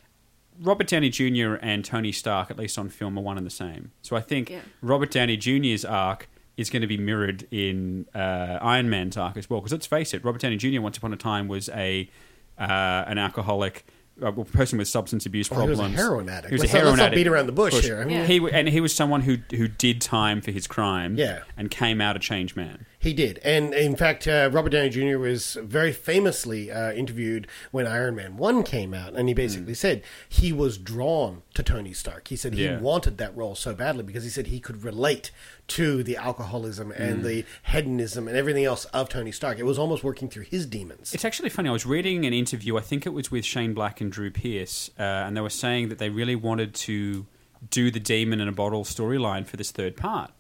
Speaker 4: Robert Downey Junior and Tony Stark, at least on film, are one and the same. So I think
Speaker 21: Yeah.
Speaker 4: Robert Downey Junior's arc is going to be mirrored in uh, Iron Man's arc as well. Because let's face it, Robert Downey Junior once upon a time was a uh, an alcoholic, a person with substance abuse
Speaker 5: Well, he was
Speaker 4: problems.
Speaker 5: a heroin addict.
Speaker 4: He was
Speaker 5: Let's
Speaker 4: a
Speaker 5: not-
Speaker 4: heroin
Speaker 5: let's not
Speaker 4: addict.
Speaker 5: beat around the bush here. I mean-
Speaker 21: Yeah.
Speaker 4: he w- and he was someone who who did time for his crime.
Speaker 5: Yeah.
Speaker 4: and came out a changed man.
Speaker 5: He did. And in fact, uh, Robert Downey Junior was very famously uh, interviewed when Iron Man one came out. And he basically said he was drawn to Tony Stark. He said he
Speaker 4: Yeah.
Speaker 5: wanted that role so badly because he said he could relate to the alcoholism and the hedonism and everything else of Tony Stark. It was almost working through his demons.
Speaker 4: It's actually funny. I was reading an interview. I think it was with Shane Black and Drew Pearce, uh, and they were saying that they really wanted to do the demon in a bottle storyline for this third part.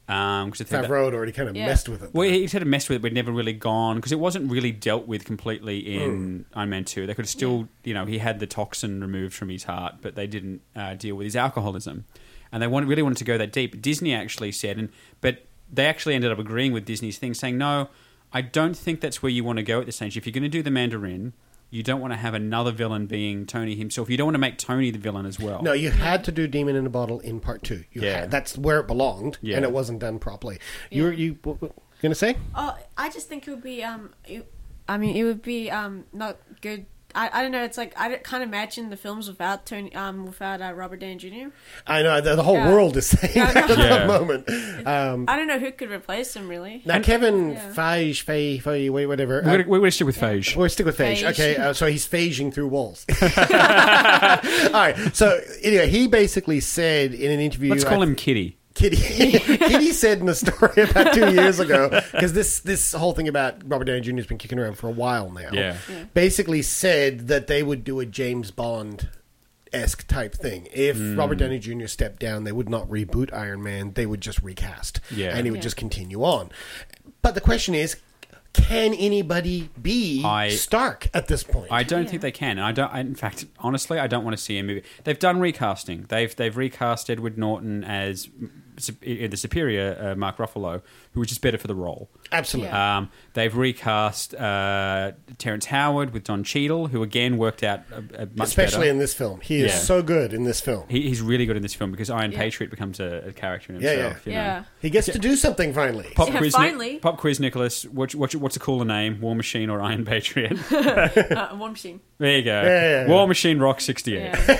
Speaker 4: Um,
Speaker 5: Favreau had already kind of yeah. messed with it.
Speaker 4: Though. Well, he had messed with it, but never really gone because it wasn't really dealt with completely in mm. Iron Man two. They could have still, yeah. you know, he had the toxin removed from his heart, but they didn't uh, deal with his alcoholism, and they wanted, really wanted to go that deep. Disney actually said, and but they actually ended up agreeing with Disney's thing, saying, "No, I don't think that's where you want to go at this stage. If you're going to do the Mandarin." You don't want to have another villain being Tony himself. You don't want to make Tony the villain as well.
Speaker 5: No, you had to do Demon in a Bottle in part two. You
Speaker 4: yeah.
Speaker 5: had, that's where it belonged, yeah. and it wasn't done properly. Yeah. You were you what, what, gonna say?
Speaker 21: Oh, I just think it would be. Um, it, I mean, it would be um not good. I, I don't know. It's like I can't imagine the films without Tony, um, without uh, Robert Downey Junior
Speaker 5: I know the, the whole yeah. world is saying
Speaker 21: yeah,
Speaker 5: that at
Speaker 21: yeah.
Speaker 5: the moment. Um,
Speaker 21: I don't know who could replace him really.
Speaker 5: Now Kevin yeah. Feige, Feige, Feige, whatever.
Speaker 4: We're going to stick with Feige.
Speaker 5: We're going to stick with Feige. Feige. Okay, uh, so he's phaging through walls. All right. So anyway, he basically said in an interview.
Speaker 4: Let's call I, him Kitty.
Speaker 5: Kitty, Kitty said in a story about two years ago, because this this whole thing about Robert Downey Junior has been kicking around for a while now.
Speaker 4: Yeah. yeah.
Speaker 5: Basically said that they would do a James Bond-esque type thing. If mm. Robert Downey Junior stepped down, they would not reboot Iron Man. They would just recast.
Speaker 4: Yeah.
Speaker 5: And he would
Speaker 21: yeah.
Speaker 5: just continue on. But the question is, can anybody be
Speaker 4: I,
Speaker 5: Stark at this point?
Speaker 4: I don't
Speaker 21: yeah.
Speaker 4: think they can. I don't. I, in fact, honestly, I don't want to see a movie. They've done recasting. They've they've recast Edward Norton as the superior uh, Mark Ruffalo, who was just better for the role.
Speaker 5: Absolutely.
Speaker 21: Yeah.
Speaker 4: Um, they've recast uh, Terrence Howard with Don Cheadle, who again worked out a, a much
Speaker 5: Especially
Speaker 4: better.
Speaker 5: in this film. He is yeah. so good in this film.
Speaker 4: He, he's really good in this film because Iron yeah. Patriot becomes a, a character in himself.
Speaker 5: Yeah,
Speaker 4: yeah.
Speaker 21: You know? yeah.
Speaker 5: He gets to do something finally.
Speaker 4: Pop
Speaker 21: yeah,
Speaker 4: quiz,
Speaker 21: finally.
Speaker 4: Ni- Pop quiz, Nicholas. What, what, what's a cooler name, War Machine or Iron Patriot?
Speaker 21: uh, War Machine.
Speaker 4: There you go.
Speaker 5: Yeah, yeah, yeah.
Speaker 4: War Machine Rock sixty-eight.
Speaker 21: Yeah.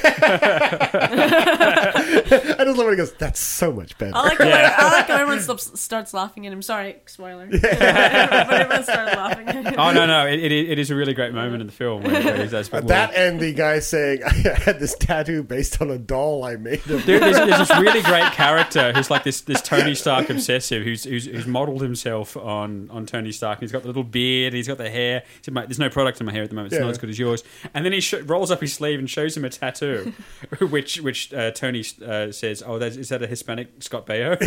Speaker 5: I just love when he goes, that's so much better.
Speaker 21: I like when, yeah. I like when everyone stops, starts laughing at him. Sorry, spoiler. Yeah. But everyone started laughing at him.
Speaker 4: Oh, no, no. It, it, it is a really great moment in the film. Where, where he's that,
Speaker 5: that and the guy saying, I had this tattoo based on a doll I made of.
Speaker 4: There, there's, there's this really great character who's like this, this Tony Stark obsessive who's, who's, who's modelled himself on, on Tony Stark. He's got the little beard, he's got the hair. He said, mate, there's no product in my hair at the moment. It's yeah. not as good as yours. And then he sh- rolls up his sleeve and shows him a tattoo, which which uh, Tony uh, says, oh, that, is that a Hispanic Scott Baio?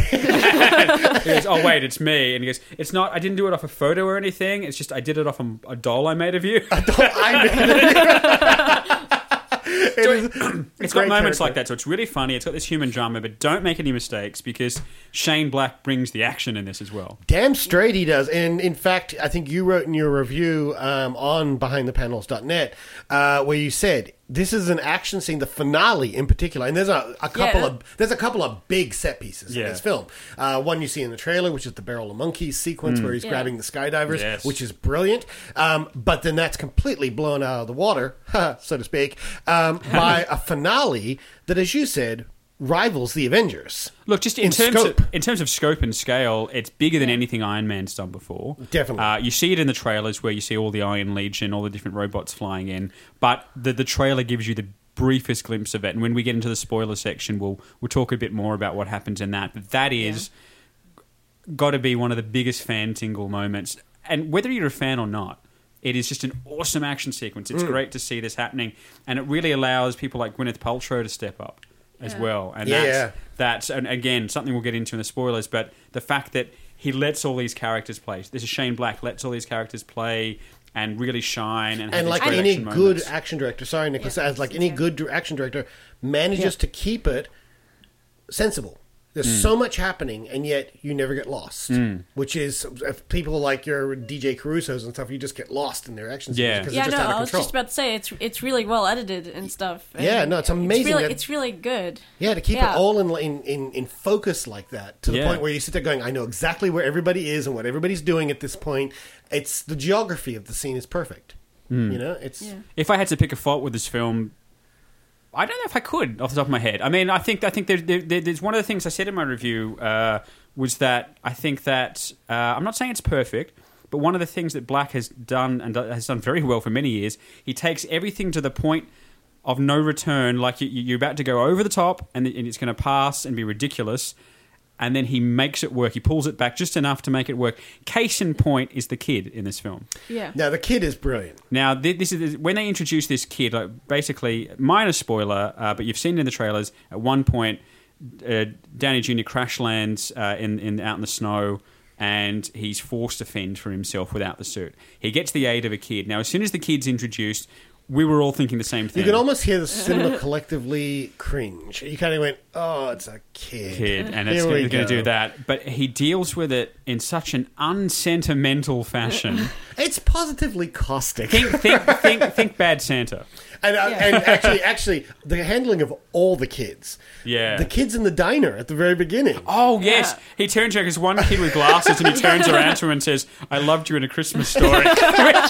Speaker 4: He goes, oh, wait, it's me. And he goes, it's not, I didn't do it off a photo or anything. It's just I did it off a, a doll I made of you.
Speaker 5: A doll I made of you. It
Speaker 4: so
Speaker 5: is,
Speaker 4: it, it's got moments character. like that, so it's really funny. It's got this human drama, but don't make any mistakes because Shane Black brings the action in this as well.
Speaker 5: Damn straight he does. And in fact, I think you wrote in your review um, on behind the panels dot net uh, where you said this is an action scene, the finale in particular, and there's a, a couple
Speaker 21: yeah.
Speaker 5: of there's a couple of big set pieces
Speaker 4: yeah.
Speaker 5: in this film. Uh, one you see in the trailer, which is the Barrel of Monkeys sequence mm. where he's
Speaker 21: yeah.
Speaker 5: grabbing the skydivers,
Speaker 4: yes.
Speaker 5: which is brilliant. Um, but then that's completely blown out of the water, so to speak, um, by a finale that, as you said, rivals the Avengers.
Speaker 4: Look, just in,
Speaker 5: in
Speaker 4: terms
Speaker 5: scope.
Speaker 4: of, in terms of scope and scale, it's bigger than anything Iron Man's done before.
Speaker 5: Definitely.
Speaker 4: Uh, you see it in the trailers where you see all the Iron Legion, all the different robots flying in, but the, the trailer gives you the briefest glimpse of it. And when we get into the spoiler section, we'll we'll talk a bit more about what happens in that. But that is yeah. got to be one of the biggest fan tingle moments. And whether you're a fan or not, it is just an awesome action sequence. It's mm. great to see this happening. And it really allows people like Gwyneth Paltrow to step up as
Speaker 21: yeah.
Speaker 4: well. And
Speaker 5: yeah,
Speaker 4: that's,
Speaker 5: yeah.
Speaker 4: that's, and again, something we'll get into in the spoilers, but the fact that he lets all these characters play. This is Shane Black, lets all these characters play and really shine. And,
Speaker 5: and like
Speaker 4: great
Speaker 5: any
Speaker 4: action
Speaker 5: good
Speaker 4: moments.
Speaker 5: action director, sorry, Nicholas,
Speaker 21: Yeah.
Speaker 5: as like any good action director, manages
Speaker 21: Yeah.
Speaker 5: to keep it sensible. There's
Speaker 4: Mm.
Speaker 5: so much happening, and yet you never get lost.
Speaker 4: Mm.
Speaker 5: Which is, if people like your D J Caruso's and stuff, you just get lost in their action scenes
Speaker 4: Yeah.
Speaker 5: because
Speaker 21: Yeah,
Speaker 5: they're
Speaker 21: no,
Speaker 5: just out of
Speaker 21: I was
Speaker 5: control.
Speaker 21: just about to say it's it's really well edited and stuff. And
Speaker 5: Yeah, no, it's amazing
Speaker 21: It's really,
Speaker 5: that-
Speaker 21: it's really good.
Speaker 5: Yeah, to keep
Speaker 21: Yeah.
Speaker 5: it all in, in in in focus like that, to the
Speaker 4: Yeah.
Speaker 5: point where you sit there going, I know exactly where everybody is and what everybody's doing at this point. It's the geography of the scene is perfect.
Speaker 4: Mm.
Speaker 5: You know, it's
Speaker 21: Yeah.
Speaker 4: If I had to pick a fault with this film, I don't know if I could off the top of my head. I mean, I think I think there, there, there's one of the things I said in my review uh, was that I think that uh, I'm not saying it's perfect, but one of the things that Black has done and has done very well for many years, he takes everything to the point of no return. Like you, you're about to go over the top, and it's going to pass and be ridiculous. And then he makes it work. He pulls it back just enough to make it work. Case in point is the kid in this film.
Speaker 21: Yeah.
Speaker 5: Now, the kid is brilliant.
Speaker 4: Now, this is when they introduce this kid, like basically, minor spoiler, uh, but you've seen it in the trailers, at one point, uh, Downey Junior crash lands uh, in, in out in the snow, and he's forced to fend for himself without the suit. He gets the aid of a kid. Now, as soon as the kid's introduced, we were all thinking the same thing.
Speaker 5: You can almost hear the cinema collectively cringe. You kind of went, oh, it's a kid.
Speaker 4: Kid, and it's going to do that. But he deals with it in such an unsentimental fashion.
Speaker 5: It's positively caustic.
Speaker 4: Think, think, think, think Bad Santa.
Speaker 5: And, uh, and actually, actually, the handling of all the kids.
Speaker 4: Yeah.
Speaker 5: The kids in the diner at the very beginning.
Speaker 4: Oh, yes. Yeah. He turns around, because one kid with glasses, and he turns around to him and says, I loved you in A Christmas Story. Which is...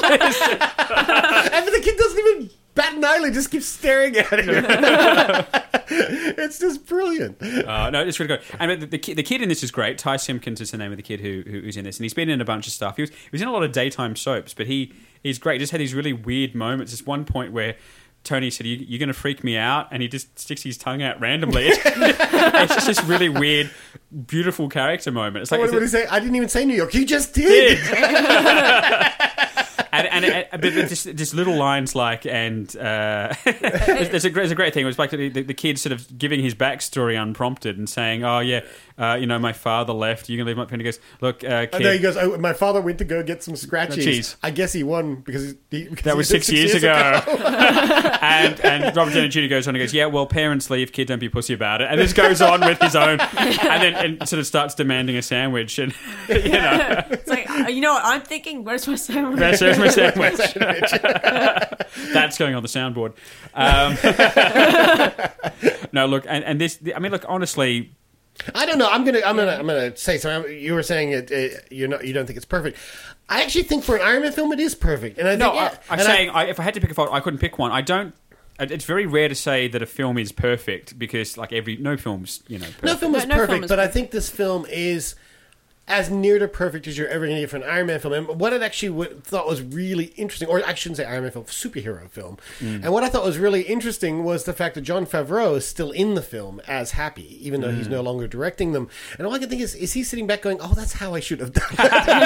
Speaker 5: and the kid doesn't even bat an eyelid, just keeps staring at him. It's just brilliant.
Speaker 4: Uh, no, it's really good. And the, the, kid, the kid in this is great. Ty Simpkins is the name of the kid who, who who's in this. And he's been in a bunch of stuff. He was, he was in a lot of daytime soaps, but he he's great. He just had these really weird moments. There's one point where Tony said, you, you're going to freak me out, and he just sticks his tongue out randomly. It's, it's just this really weird, beautiful character moment. It's like,
Speaker 5: what did he say? I didn't even say New York. You just did.
Speaker 4: did. And, and, and but, but just, just little lines like, and uh, there's, a, there's a great thing. It was like the, the kid sort of giving his backstory unprompted and saying, "Oh yeah, uh, you know, my father left. You can leave my." And he goes, "Look, uh, kid."
Speaker 5: And then he goes, oh, "My father went to go get some scratchies.
Speaker 4: Cheese.
Speaker 5: I guess he won because, he, because
Speaker 4: that was
Speaker 5: he
Speaker 4: six,
Speaker 5: six
Speaker 4: years,
Speaker 5: years
Speaker 4: ago."
Speaker 5: ago.
Speaker 4: and and Robert Downey Junior goes on and goes, "Yeah, well, parents leave, kid, don't be pussy about it." And this goes on with his own, and then and sort of starts demanding a sandwich, and you know,
Speaker 21: it's like, you know what I'm thinking? Where's my sandwich?
Speaker 4: Where's my sandwich? That's going on the soundboard. Um, no, look, and, and this. I mean, look, honestly,
Speaker 5: I don't know. I'm gonna, I'm gonna, I'm gonna say something. You were saying it. it you're not. You don't think it's perfect. I actually think for an Iron Man film, it is perfect. And I
Speaker 4: no,
Speaker 5: think, yeah,
Speaker 4: I, I'm
Speaker 5: and
Speaker 4: saying
Speaker 5: I,
Speaker 4: I, if I had to pick a fault, I couldn't pick one. I don't. It's very rare to say that a film is perfect because, like, every no film's, you know, perfect.
Speaker 5: no film is
Speaker 21: no, no
Speaker 5: perfect.
Speaker 21: film is
Speaker 5: but
Speaker 21: perfect.
Speaker 5: I think this film is as near to perfect as you're ever going to get for an Iron Man film. And what I actually w- thought was really interesting, or I shouldn't say Iron Man film, superhero film. Mm. And what I thought was really interesting was the fact that Jon Favreau is still in the film as Happy, even though mm. he's no longer directing them. And all I can think is, is he sitting back going, oh, that's how I should have done it?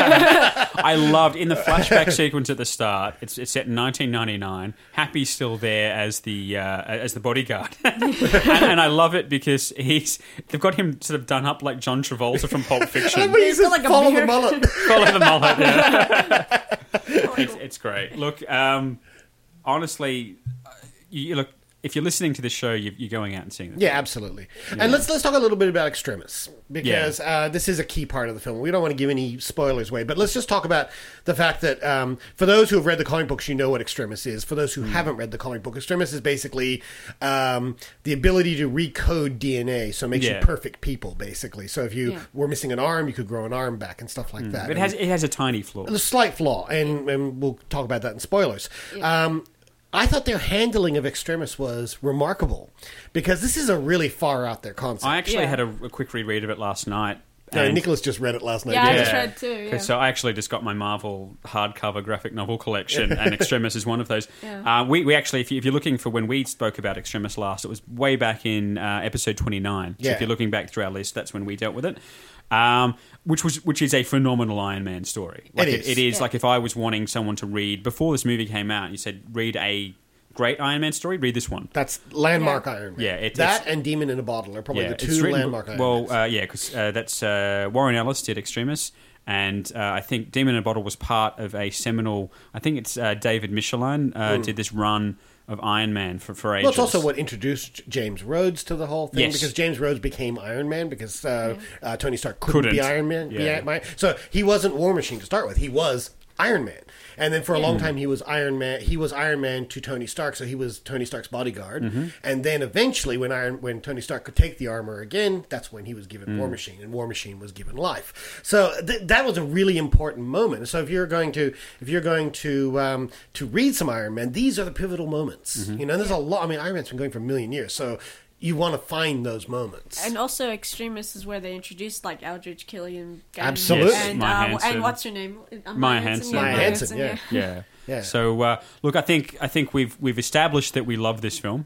Speaker 4: I loved, in the flashback sequence at the start, it's, it's set in nineteen ninety-nine, Happy's still there as the uh, as the bodyguard. and, and I love it because he's they've got him sort of done up like John Travolta from Pulp Fiction.
Speaker 5: He's just like follow the mullet.
Speaker 4: Follow the mullet, yeah. it's, it's great. Look, um, honestly, you look. If you're listening to this show, you, you're going out and seeing it.
Speaker 5: Yeah, absolutely.
Speaker 4: Yeah.
Speaker 5: And let's let's talk a little bit about Extremis, because yeah. uh, this is a key part of the film. We don't want to give any spoilers away, but let's just talk about the fact that um, for those who have read the comic books, you know what Extremis is. For those who mm. haven't read the comic book, Extremis is basically um, the ability to recode D N A, so it makes yeah. you perfect people, basically. So if you yeah. were missing an arm, you could grow an arm back and stuff like mm. that.
Speaker 4: But it has, it has a tiny flaw.
Speaker 5: A slight flaw, and, and we'll talk about that in spoilers. Yeah. Um, I thought their handling of Extremis was remarkable, because this is a really far out there concept.
Speaker 4: I actually
Speaker 21: yeah.
Speaker 4: had a, a quick reread of it last night.
Speaker 5: No, Nicholas just read it last night.
Speaker 21: Yeah,
Speaker 5: yeah.
Speaker 21: I just read too. Yeah.
Speaker 4: So I actually just got my Marvel hardcover graphic novel collection, and Extremis is one of those.
Speaker 21: Yeah.
Speaker 4: Uh, we, we actually, if, you, if you're looking for when we spoke about Extremis last, it was way back in uh, episode twenty-nine. So
Speaker 5: yeah.
Speaker 4: if you're looking back through our list, that's when we dealt with it. Um, which was which is a phenomenal Iron Man story. Like
Speaker 5: it is.
Speaker 4: It, it is
Speaker 21: yeah.
Speaker 4: like if I was wanting someone to read before this movie came out, and you said read a great Iron Man story, read this one.
Speaker 5: That's landmark
Speaker 21: yeah.
Speaker 5: Iron Man.
Speaker 4: Yeah, it,
Speaker 5: that and Demon in a Bottle are probably
Speaker 4: yeah,
Speaker 5: the two
Speaker 4: written,
Speaker 5: landmark Iron
Speaker 4: well,
Speaker 5: Mans.
Speaker 4: Well, uh, yeah, because uh, that's uh, Warren Ellis did Extremis, and uh, I think Demon in a Bottle was part of a seminal. I think it's uh, David Michelin uh, mm. did this run of Iron Man for, for ages.
Speaker 5: Well, it's also what introduced James Rhodes to the whole thing,
Speaker 4: yes.
Speaker 5: because James Rhodes became Iron Man because uh,
Speaker 21: yeah.
Speaker 5: uh, Tony Stark couldn't,
Speaker 4: couldn't.
Speaker 5: be Iron Man.
Speaker 4: Yeah.
Speaker 5: Be Iron, so he wasn't War Machine to start with. He was Iron Man. And then for a long time, he was Iron Man. He was Iron Man to Tony Stark, so he was Tony Stark's bodyguard. Mm-hmm. And then eventually, when Iron, when Tony Stark could take the armor again, that's when he was given mm. War Machine, and War Machine was given life. So th- that was a really important moment. So if you're going to, if you're going to, um, to read some Iron Man, these are the pivotal moments. Mm-hmm. You know, there's a lot. I mean, Iron Man's been going for a million years, so you want to find those moments.
Speaker 21: And also, Extremis is where they introduced like Aldrich Killian.
Speaker 5: Absolutely.
Speaker 21: And,
Speaker 4: Maya
Speaker 21: uh, and what's her name? Uh,
Speaker 4: Maya Hansen.
Speaker 5: Maya Hansen, yeah.
Speaker 4: Yeah.
Speaker 5: Yeah.
Speaker 4: So uh, look, I think I think we've we've established that we love this film.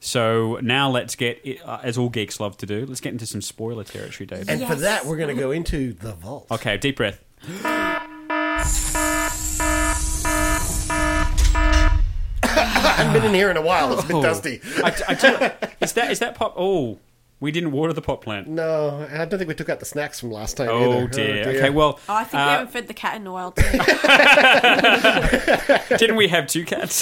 Speaker 4: So now let's get, uh, as all geeks love to do, let's get into some spoiler territory, David.
Speaker 5: And
Speaker 21: yes.
Speaker 5: for that, we're going to go into the vault.
Speaker 4: Okay, deep breath.
Speaker 5: I haven't been in here in a while. It's a bit
Speaker 4: Oh.
Speaker 5: dusty.
Speaker 4: I, I tell you, is that is that pop? Oh, We didn't water the pot plant.
Speaker 5: No, I don't think we took out the snacks from last time
Speaker 4: Oh,
Speaker 5: either.
Speaker 4: dear. Okay, well...
Speaker 21: Oh, I think
Speaker 4: uh,
Speaker 21: we haven't fed the cat in a while, too.
Speaker 4: Didn't we have two cats?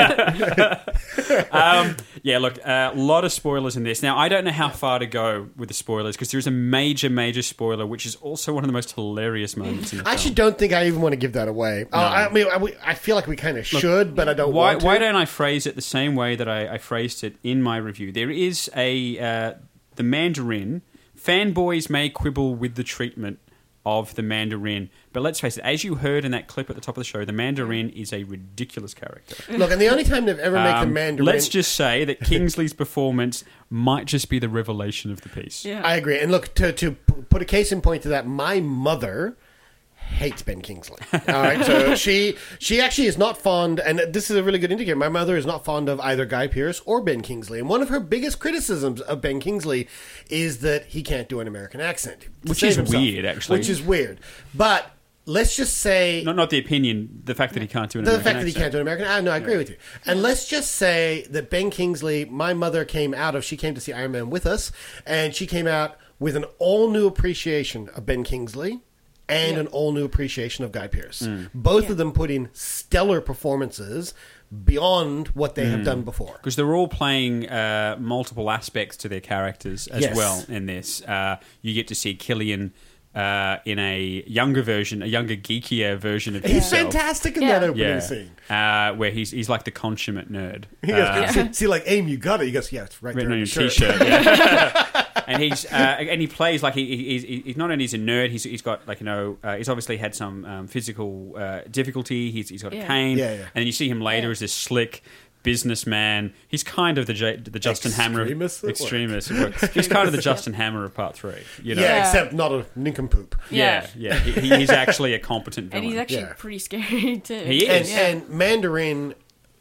Speaker 4: um, yeah, look, a uh, lot of spoilers in this. Now, I don't know how far to go with the spoilers, because there is a major, major spoiler, which is also one of the most hilarious moments in the
Speaker 5: I
Speaker 4: film.
Speaker 5: actually don't think I even want to give that away.
Speaker 4: No.
Speaker 5: Uh, I mean, I, I feel like we kind of
Speaker 4: Look,
Speaker 5: should, but I don't
Speaker 4: why,
Speaker 5: want to.
Speaker 4: Why don't I phrase it the same way that I, I phrased it in my review? There is a... Uh, the Mandarin... Fanboys may quibble with the treatment of the Mandarin, but let's face it, as you heard in that clip at the top of the show, the Mandarin is a ridiculous character.
Speaker 5: Look, and the only time they've ever made the
Speaker 4: Um,
Speaker 5: Mandarin...
Speaker 4: Let's just say that Kingsley's performance might just be the revelation of the piece.
Speaker 21: Yeah.
Speaker 5: I agree. And look, to, to p- put a case in point to that, my mother hates Ben Kingsley. All right, so she she actually is not fond, and this is a really good indicator. My mother is not fond of either Guy Pearce or Ben Kingsley, and one of her biggest criticisms of Ben Kingsley is that he can't do an American accent, to
Speaker 4: Which
Speaker 5: save
Speaker 4: is
Speaker 5: himself.
Speaker 4: weird, actually.
Speaker 5: Which is weird, but let's just say
Speaker 4: Not not the opinion, the fact that he can't do an
Speaker 5: the
Speaker 4: American
Speaker 5: fact that he
Speaker 4: accent.
Speaker 5: can't do an American. I, no, I agree with you. And let's just say that Ben Kingsley, my mother came out of. She came to see Iron Man with us, and she came out with an all new appreciation of Ben Kingsley. And
Speaker 21: Yeah.
Speaker 5: an all-new appreciation of Guy Pearce.
Speaker 4: Mm.
Speaker 5: Both
Speaker 21: Yeah.
Speaker 5: of them put in stellar performances beyond what they have
Speaker 4: Mm.
Speaker 5: done before.
Speaker 4: Because they're all playing uh, multiple aspects to their characters as
Speaker 5: Yes.
Speaker 4: well in this. Uh, you get to see Killian uh, in a younger version, a younger, geekier version of
Speaker 5: He's
Speaker 4: himself.
Speaker 5: fantastic in
Speaker 21: Yeah.
Speaker 5: that opening
Speaker 4: Yeah,
Speaker 5: scene.
Speaker 4: uh, where he's he's like the consummate nerd.
Speaker 5: He goes,
Speaker 4: Uh,
Speaker 5: see, see, like, Aim, you got it. He goes, yeah, it's right
Speaker 4: written
Speaker 5: there
Speaker 4: on
Speaker 5: on
Speaker 4: your
Speaker 5: your shirt.
Speaker 4: t-shirt. Yeah. And he's uh, and he plays like he, he, he's, he's not only is a nerd. He's he's got like you know uh, he's obviously had some um, physical uh, difficulty. He's he's got a
Speaker 21: Yeah.
Speaker 4: cane.
Speaker 5: Yeah, yeah.
Speaker 4: And then you see him later
Speaker 21: Yeah.
Speaker 4: as this slick businessman. He's kind of the J, the Justin Hammer of
Speaker 5: Extremist at work.
Speaker 4: extremist. at work. He's kind of the Justin Hammer of part three. You know?
Speaker 5: Yeah,
Speaker 21: Yeah.
Speaker 5: except not a nincompoop.
Speaker 4: yeah, yeah. He, he- he's actually a competent
Speaker 21: And
Speaker 4: villain.
Speaker 21: he's actually
Speaker 5: Yeah.
Speaker 21: pretty scary, too.
Speaker 4: He
Speaker 5: And,
Speaker 4: is.
Speaker 21: Yeah.
Speaker 5: and Mandarin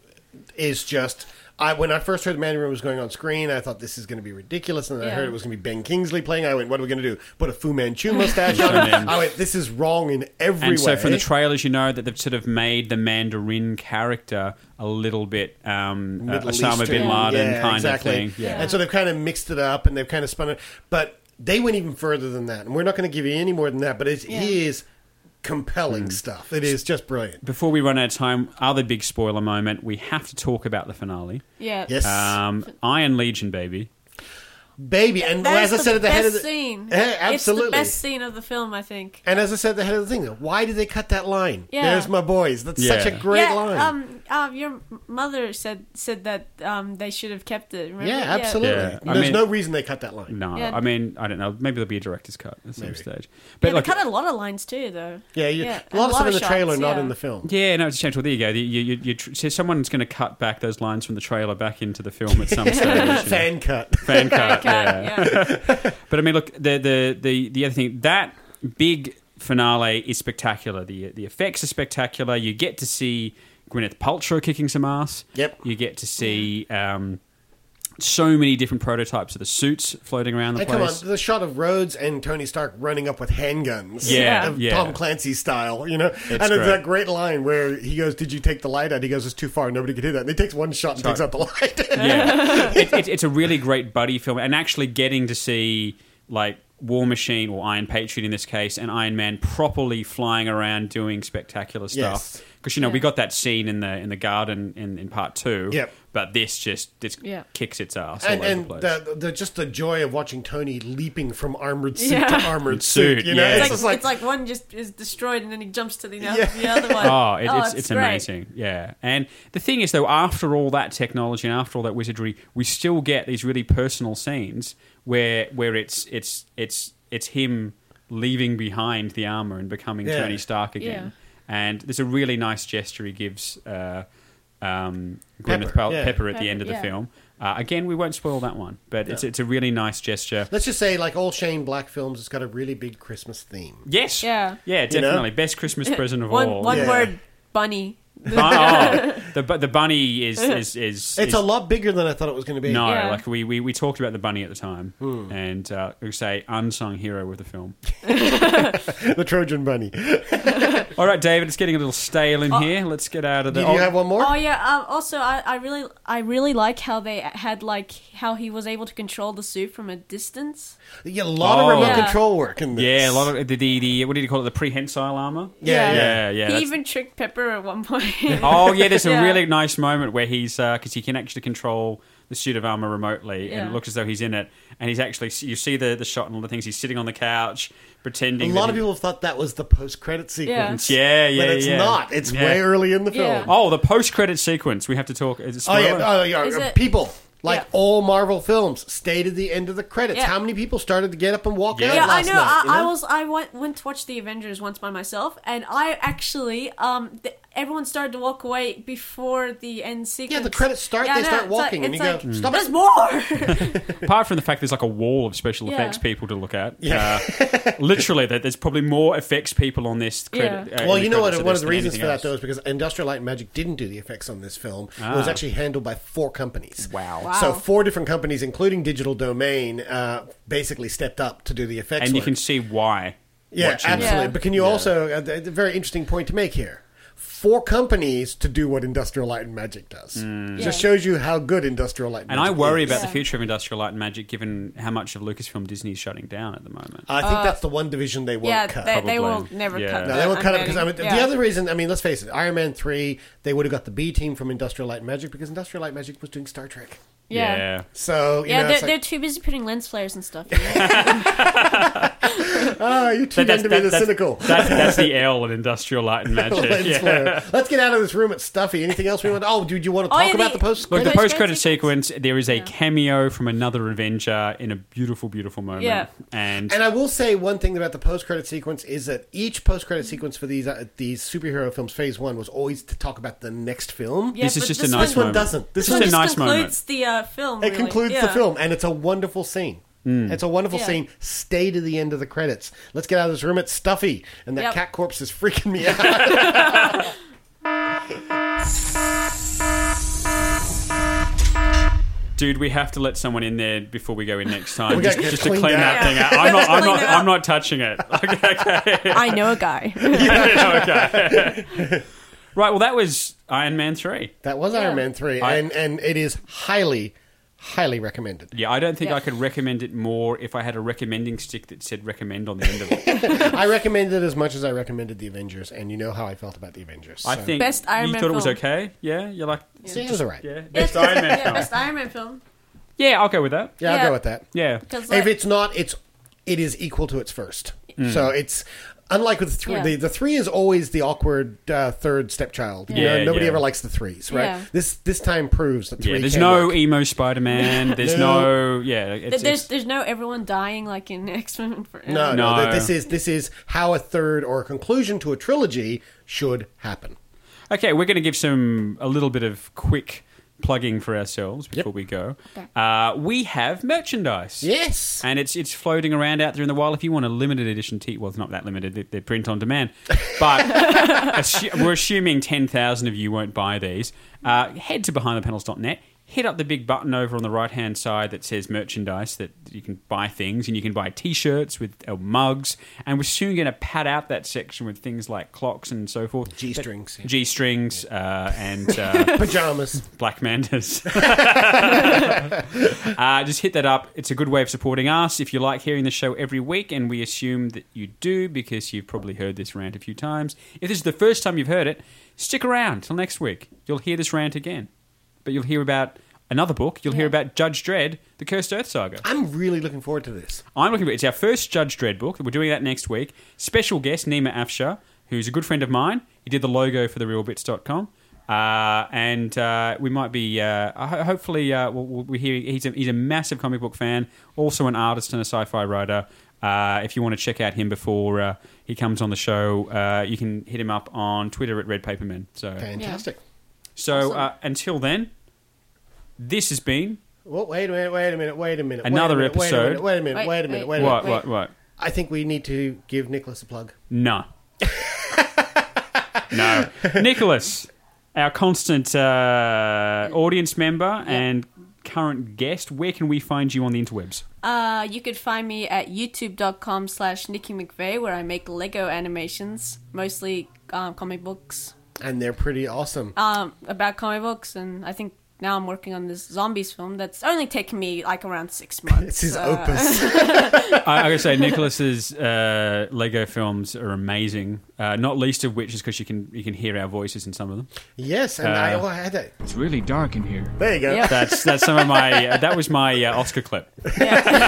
Speaker 5: is just... I, when I first heard Mandarin was going on screen, I thought this is going to be ridiculous. And then I
Speaker 21: Yeah.
Speaker 5: heard it was going to be Ben Kingsley playing. I went, what are we going to do? Put a Fu Manchu mustache on
Speaker 4: And
Speaker 5: him?
Speaker 4: then-
Speaker 5: I went, this is wrong in every
Speaker 4: And
Speaker 5: way.
Speaker 4: so from the trailers, you know that they've sort of made the Mandarin character a little bit um, uh,
Speaker 5: Middle
Speaker 4: Osama bin
Speaker 5: Eastern.
Speaker 4: Laden
Speaker 5: Yeah,
Speaker 4: kind
Speaker 5: exactly.
Speaker 4: of thing. Yeah.
Speaker 5: And so they've kind of mixed it up and they've kind of spun it. But they went even further than that. And we're not going to give you any more than that. But it's,
Speaker 21: Yeah.
Speaker 5: it is compelling stuff. It is just brilliant.
Speaker 4: Before we run out of time, other big spoiler moment, we have to talk about the finale.
Speaker 21: Yeah.
Speaker 5: Yes.
Speaker 4: Um, Iron Legion, baby.
Speaker 5: Baby. And
Speaker 21: That
Speaker 5: as I
Speaker 21: is
Speaker 5: said
Speaker 21: the
Speaker 5: at the head of
Speaker 21: best
Speaker 5: the...
Speaker 21: scene.
Speaker 5: Eh, absolutely.
Speaker 21: It's the best scene of the film, I think.
Speaker 5: And as I said at the head of the thing, though, why did they cut that line?
Speaker 21: Yeah.
Speaker 5: There's my boys. That's such a
Speaker 4: Yeah.
Speaker 5: great
Speaker 21: yeah,
Speaker 5: line.
Speaker 21: Um, um, your mother said said that um, they should have kept it. Remember?
Speaker 5: yeah, absolutely.
Speaker 4: Yeah. I
Speaker 5: There's
Speaker 4: mean-
Speaker 5: no reason they cut that line.
Speaker 4: No,
Speaker 21: Yeah.
Speaker 4: I mean, I don't know. Maybe there'll be a director's cut at some
Speaker 5: Maybe.
Speaker 4: stage.
Speaker 21: But
Speaker 4: But
Speaker 21: yeah,
Speaker 4: like,
Speaker 21: they cut a lot of lines too, though.
Speaker 5: Yeah, you,
Speaker 21: Yeah,
Speaker 5: a lot
Speaker 21: and
Speaker 5: of stuff in the
Speaker 21: shots,
Speaker 5: trailer, not
Speaker 21: yeah.
Speaker 5: in the film.
Speaker 4: yeah, no, it's a change. Well, there you go. You, you, you, tr- so someone's going to cut back those lines from the trailer back into the film at some stage. you know.
Speaker 5: Fan cut.
Speaker 4: Fan cut,
Speaker 21: Fan
Speaker 4: yeah.
Speaker 21: cut, yeah.
Speaker 4: But I mean, look, the the the the other thing, that big finale is spectacular. The the effects are spectacular. You get to see Gwyneth Paltrow kicking some ass.
Speaker 5: Yep.
Speaker 4: You get to see um, so many different prototypes of the suits floating around the
Speaker 5: And come
Speaker 4: place.
Speaker 5: on, the shot of Rhodes and Tony Stark running up with handguns.
Speaker 4: Yeah,
Speaker 5: of
Speaker 4: yeah.
Speaker 5: Tom Clancy style, you know? and
Speaker 4: great.
Speaker 5: it's that great line where he goes, did you take the light out? He goes, it's too far, nobody could hear that. And he takes one shot and takes out the light.
Speaker 4: Yeah, it, it, it's a really great buddy film, and actually getting to see like War Machine or Iron Patriot in this case, and Iron Man properly flying around doing spectacular
Speaker 5: Yes.
Speaker 4: stuff. Because you know we
Speaker 21: Yeah.
Speaker 4: got that scene in the in the garden in, in part two.
Speaker 5: Yep.
Speaker 4: But this just this
Speaker 21: Yeah.
Speaker 4: kicks its ass
Speaker 5: And,
Speaker 4: all over
Speaker 5: and
Speaker 4: the place.
Speaker 5: the, the just the joy of watching Tony leaping from armored suit
Speaker 21: Yeah.
Speaker 5: to armored
Speaker 4: Suit,
Speaker 5: suit, you know?
Speaker 4: yeah.
Speaker 5: It's
Speaker 21: It's
Speaker 5: just
Speaker 21: like,
Speaker 5: like,
Speaker 21: it's like one just is destroyed and then he jumps to the,
Speaker 5: Yeah.
Speaker 21: the other one.
Speaker 4: Oh, it, it's it's
Speaker 21: great.
Speaker 4: amazing, yeah. And the thing is, though, after all that technology and after all that wizardry, we still get these really personal scenes where where it's it's it's it's him leaving behind the armor and becoming
Speaker 5: Yeah.
Speaker 4: Tony Stark again.
Speaker 21: Yeah.
Speaker 4: And there's a really nice gesture he gives uh, um, Gwyneth
Speaker 5: Pepper,
Speaker 4: Pal-
Speaker 5: yeah.
Speaker 4: Pepper at the
Speaker 21: Pepper,
Speaker 4: end of the
Speaker 21: yeah.
Speaker 4: film. Uh, again, we won't spoil that one, but it's it's a really nice gesture.
Speaker 5: let's just say, like all Shane Black films, it's got a really big Christmas theme.
Speaker 4: Yes,
Speaker 21: Yeah.
Speaker 4: yeah,
Speaker 5: You know?
Speaker 4: definitely best Christmas present of
Speaker 21: one
Speaker 4: all.
Speaker 21: one
Speaker 5: Yeah.
Speaker 21: word, bunny.
Speaker 4: Bu- oh, the bu- the bunny is is is.
Speaker 5: It's
Speaker 4: is
Speaker 5: a lot bigger than I thought it was going to be.
Speaker 4: No,
Speaker 21: Yeah.
Speaker 4: like we, we, we talked about the bunny at the time,
Speaker 5: Hmm.
Speaker 4: and uh, we say unsung hero of the film.
Speaker 5: The Trojan Bunny.
Speaker 4: All right, David, it's getting a little stale in
Speaker 21: Oh.
Speaker 4: here. Let's get out of the...
Speaker 5: Do you have one more?
Speaker 21: Oh yeah. Um, also, I, I really I really like how they had like how he was able to control the suit from a distance.
Speaker 5: Yeah, a lot
Speaker 4: Oh.
Speaker 5: of remote
Speaker 21: Yeah.
Speaker 5: control work in this.
Speaker 4: Yeah, a lot of the, the, the... What did you call it? The prehensile armor?
Speaker 5: Yeah,
Speaker 21: Yeah.
Speaker 4: Yeah, yeah.
Speaker 21: he
Speaker 4: that's-
Speaker 21: even tricked Pepper at one point.
Speaker 4: Oh, yeah, there's a
Speaker 21: Yeah.
Speaker 4: really nice moment where he's... Because he can actually control the suit of armor remotely, and
Speaker 21: Yeah.
Speaker 4: it looks as though he's in it. And he's actually... You see the, the shot and all the things. He's sitting on the couch, pretending...
Speaker 5: A lot
Speaker 4: that
Speaker 5: of
Speaker 4: he-
Speaker 5: people have thought that was the post-credit sequence.
Speaker 4: Yeah, yeah,
Speaker 5: But it's
Speaker 4: yeah.
Speaker 5: not. It's
Speaker 4: Yeah.
Speaker 5: way early in the film.
Speaker 21: Yeah.
Speaker 4: Oh, the post-credit sequence. We have to talk... Is it
Speaker 5: Oh,
Speaker 4: spoiler?
Speaker 5: yeah. Oh, yeah.
Speaker 21: Is
Speaker 5: Uh,
Speaker 21: it-
Speaker 5: People, like
Speaker 21: Yeah.
Speaker 5: all Marvel films, stayed at the end of the credits.
Speaker 21: Yeah.
Speaker 5: How many people started to get up and walk
Speaker 4: Yeah.
Speaker 5: out
Speaker 21: Yeah, I
Speaker 5: last
Speaker 21: know.
Speaker 5: night?
Speaker 21: I,
Speaker 5: you know?
Speaker 21: I was. I went, went to watch the Avengers once by myself, and I actually, um, th- everyone started to walk away before the end sequence.
Speaker 5: Yeah, the credits start,
Speaker 21: Yeah,
Speaker 5: they
Speaker 21: I know.
Speaker 5: start
Speaker 21: It's like-
Speaker 5: walking, and
Speaker 21: it's
Speaker 5: you go,
Speaker 21: like,
Speaker 5: "Stop
Speaker 21: There's
Speaker 5: it."
Speaker 21: more.
Speaker 4: Apart from the fact there's like a wall of special
Speaker 21: Yeah.
Speaker 4: effects people to look at.
Speaker 5: Yeah.
Speaker 4: Uh, literally, that there's probably more effects people on this credit.
Speaker 21: Yeah.
Speaker 4: uh,
Speaker 5: Well,
Speaker 4: in the
Speaker 5: you know what?
Speaker 4: credits
Speaker 5: One
Speaker 4: this
Speaker 5: of the
Speaker 4: than
Speaker 5: reasons for
Speaker 4: anything
Speaker 5: that,
Speaker 4: else.
Speaker 5: though, is because Industrial Light and Magic didn't do the effects on this film. It
Speaker 4: Ah.
Speaker 5: was actually handled by four companies.
Speaker 4: Wow.
Speaker 21: Wow.
Speaker 5: So four different companies, including Digital Domain, uh, basically stepped up to do the effects
Speaker 4: And you
Speaker 5: work.
Speaker 4: can see why.
Speaker 5: Yeah,
Speaker 4: watching
Speaker 5: absolutely.
Speaker 21: Yeah.
Speaker 5: But can you
Speaker 4: Yeah.
Speaker 5: also, uh, a very interesting point to make here. Four companies to do what Industrial Light and Magic does. Just
Speaker 21: Yeah.
Speaker 5: shows you how good Industrial Light and
Speaker 4: And
Speaker 5: Magic
Speaker 4: I worry
Speaker 5: is.
Speaker 4: about the
Speaker 21: Yeah.
Speaker 4: future of Industrial Light and Magic, given how much of Lucasfilm Disney's shutting down at the moment.
Speaker 5: I think
Speaker 21: Uh,
Speaker 5: that's the one division they won't
Speaker 21: yeah,
Speaker 5: cut.
Speaker 21: they, they will
Speaker 4: Probably.
Speaker 21: never
Speaker 4: Yeah.
Speaker 21: cut.
Speaker 5: No,
Speaker 21: that,
Speaker 5: they won't
Speaker 21: I'm
Speaker 5: cut it because I mean,
Speaker 21: betting.
Speaker 5: the
Speaker 21: Yeah.
Speaker 5: other reason, I mean, let's face it, Iron Man three, they would have got the B team from Industrial Light and Magic because Industrial Light and Magic was doing Star Trek.
Speaker 21: Yeah.
Speaker 4: Yeah.
Speaker 5: So, you
Speaker 21: Yeah,
Speaker 5: know,
Speaker 21: they're,
Speaker 5: it's like,
Speaker 21: they're too busy putting lens flares and stuff. You know?
Speaker 5: ah, you're too young to be the
Speaker 4: that's,
Speaker 5: cynical.
Speaker 4: That's, that's the L in Industrial Light and Magic.
Speaker 5: Lens
Speaker 4: Yeah.
Speaker 5: flare. Let's get out of this room. It's stuffy. Anything else we want? Oh, dude, you want to
Speaker 21: Oh,
Speaker 5: talk
Speaker 21: yeah,
Speaker 5: about
Speaker 21: the-
Speaker 5: the post?
Speaker 4: Look, the
Speaker 21: Post-credit
Speaker 4: post-credit sequence, there is a cameo from another Avenger in a beautiful, beautiful moment.
Speaker 21: Yeah.
Speaker 4: And,
Speaker 5: And I will say one thing about the post-credit sequence is that each post-credit sequence for these uh, these superhero films, Phase One, was always to talk about the next film.
Speaker 21: Yeah,
Speaker 4: This is
Speaker 21: but
Speaker 4: just a
Speaker 21: this
Speaker 4: nice
Speaker 21: one-
Speaker 5: This one
Speaker 4: moment.
Speaker 5: doesn't. This
Speaker 4: This
Speaker 5: one
Speaker 4: is a
Speaker 5: just
Speaker 4: nice
Speaker 21: concludes
Speaker 4: moment.
Speaker 21: the uh, film.
Speaker 5: It
Speaker 21: really.
Speaker 5: concludes
Speaker 21: Yeah.
Speaker 5: the film, and it's a wonderful scene. It's a wonderful
Speaker 21: Yeah.
Speaker 5: scene. Stay to the end of the credits. Let's get out of this room. It's stuffy, and that
Speaker 21: Yep.
Speaker 5: cat corpse is freaking me out.
Speaker 4: Dude, we have to let someone in there before we go in next time,
Speaker 5: We
Speaker 4: just,
Speaker 5: gotta get
Speaker 4: just to
Speaker 5: cleaned
Speaker 4: clean
Speaker 5: out.
Speaker 4: that thing
Speaker 21: Yeah.
Speaker 4: out. I'm not, I'm
Speaker 21: Clean
Speaker 4: not,
Speaker 21: it
Speaker 4: I'm
Speaker 21: up.
Speaker 4: not touching it. Okay, okay.
Speaker 21: I know a guy.
Speaker 4: okay. Right, well, that was Iron Man three.
Speaker 5: That was
Speaker 21: Yeah.
Speaker 5: Iron Man three,
Speaker 4: I-
Speaker 5: and and it is highly, highly recommended.
Speaker 4: Yeah, I don't think
Speaker 21: Yeah.
Speaker 4: I could recommend it more if I had a recommending stick that said recommend on the end of it.
Speaker 5: I recommended it as much as I recommended the Avengers, and you know how I felt about the Avengers.
Speaker 4: I
Speaker 5: so-
Speaker 4: think
Speaker 21: Best Iron
Speaker 4: you
Speaker 21: Man
Speaker 4: thought it was
Speaker 21: film.
Speaker 4: okay. Yeah, you're like,
Speaker 5: See, it was alright.
Speaker 4: yeah, best Iron Man
Speaker 21: yeah,
Speaker 4: film.
Speaker 21: best Iron Man film.
Speaker 4: Yeah, I'll go with that.
Speaker 5: Yeah, I'll
Speaker 21: Yeah.
Speaker 5: go with that.
Speaker 4: Yeah,
Speaker 21: Because
Speaker 5: If
Speaker 21: like,
Speaker 5: it's not, it's it is equal to its first.
Speaker 4: Mm.
Speaker 5: So it's unlike with the three.
Speaker 21: Yeah.
Speaker 5: The, the three is always the awkward uh, third stepchild. You
Speaker 4: Yeah,
Speaker 5: know, nobody
Speaker 4: yeah.
Speaker 5: ever likes the threes, right?
Speaker 21: Yeah.
Speaker 5: This this time proves that three.
Speaker 4: yeah. There's
Speaker 5: can
Speaker 4: no
Speaker 5: work.
Speaker 4: emo Spider-Man. There's no, yeah. It's,
Speaker 21: th- there's
Speaker 4: it's,
Speaker 21: there's no everyone dying like in X Men.
Speaker 5: No, no,
Speaker 4: No.
Speaker 5: th- This is this is how a third or a conclusion to a trilogy should happen.
Speaker 4: okay, we're going to give some a little bit of quick plugging for ourselves before we go. Uh, we have merchandise.
Speaker 5: Yes.
Speaker 4: And it's it's floating around out there in the wild. If you want a limited edition t well, it's not that limited. They're, they're print on demand. But assu- we're assuming ten thousand of you won't buy these. Uh, head to behind the panels dot net. Hit up the big button over on the right-hand side that says merchandise, that you can buy things, and you can buy T-shirts with uh, mugs, and we're soon going to pad out that section with things like clocks and so forth.
Speaker 5: G-strings.
Speaker 4: But- G-strings uh, and... Uh,
Speaker 5: Pajamas.
Speaker 4: Black Mantas. uh, just hit that up. It's a good way of supporting us. If you like hearing the show every week, and we assume that you do because you've probably heard this rant a few times. If this is the first time you've heard it, stick around till next week. You'll hear this rant again. But you'll hear about another book. You'll hear about Judge Dredd, the Cursed Earth Saga.
Speaker 5: I'm really looking forward to this.
Speaker 4: I'm looking for it. It's our first Judge Dredd book. We're doing that next week. Special guest, Nima Afshar, who's a good friend of mine. He did the logo for the real bits dot com. Uh, and uh, we might be, uh, ho- hopefully, uh, we'll, we'll, we hear he's a, he's a massive comic book fan, also an artist and a sci-fi writer. Uh, if you want to check out him before uh, he comes on the show, uh, you can hit him up on Twitter at Red Paperman. So
Speaker 5: Fantastic.
Speaker 4: So
Speaker 21: Awesome.
Speaker 4: uh, until then, this has been
Speaker 5: Well, wait a minute, wait a minute, wait a minute.
Speaker 4: Another
Speaker 5: wait a minute,
Speaker 4: episode.
Speaker 5: Wait a minute,
Speaker 21: Wait,
Speaker 5: wait a minute, wait a minute.
Speaker 4: what,
Speaker 5: Wait a minute.
Speaker 4: what, what?
Speaker 5: I think we need to give Nicholas a plug.
Speaker 4: No. No. Nicholas, our constant uh, audience member and current guest. Where can we find you on the interwebs?
Speaker 21: Uh, you could find me at youtube.com slash Nikki McVeigh, where I make Lego animations, mostly um, comic books.
Speaker 5: And they're pretty awesome.
Speaker 21: Um, about comic books, and I think now I'm working on this zombies film that's only taken me like around six months.
Speaker 5: It's his
Speaker 21: so.
Speaker 5: opus.
Speaker 4: I, I gotta say, Nicholas's uh, Lego films are amazing. Uh, not least of which is because you can you can hear our voices in some of them.
Speaker 5: Yes, and
Speaker 4: uh,
Speaker 5: I oh, I had that.
Speaker 1: It's really dark in here.
Speaker 5: There you go.
Speaker 21: Yeah.
Speaker 4: That's that's some of my. Uh, that was my uh, Oscar clip.
Speaker 5: All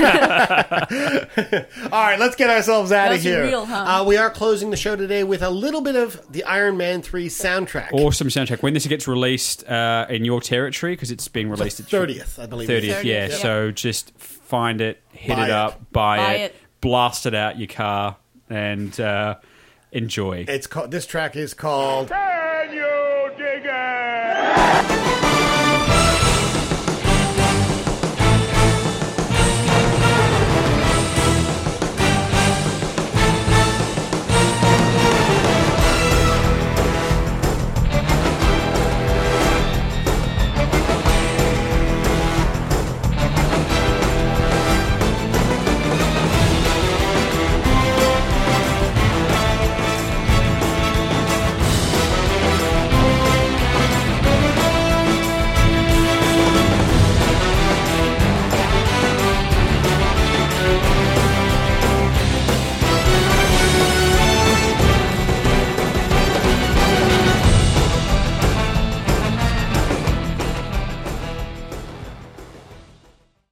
Speaker 5: right, let's get ourselves out of
Speaker 21: Those
Speaker 5: here.
Speaker 21: are real, huh?
Speaker 5: uh, we are closing the show today with a little bit of the Iron Man three soundtrack.
Speaker 4: Awesome soundtrack. When this gets released uh, in your territory, because it's being released at
Speaker 5: thirtieth, I believe.
Speaker 4: thirtieth,
Speaker 5: thirtieth,
Speaker 4: yeah.
Speaker 5: yeah.
Speaker 4: So just find it, hit
Speaker 5: Buy
Speaker 4: it
Speaker 5: it.
Speaker 4: up, buy,
Speaker 21: Buy
Speaker 4: it,
Speaker 21: it.
Speaker 4: blast it out your car, and uh, enjoy.
Speaker 5: It's called. This track is called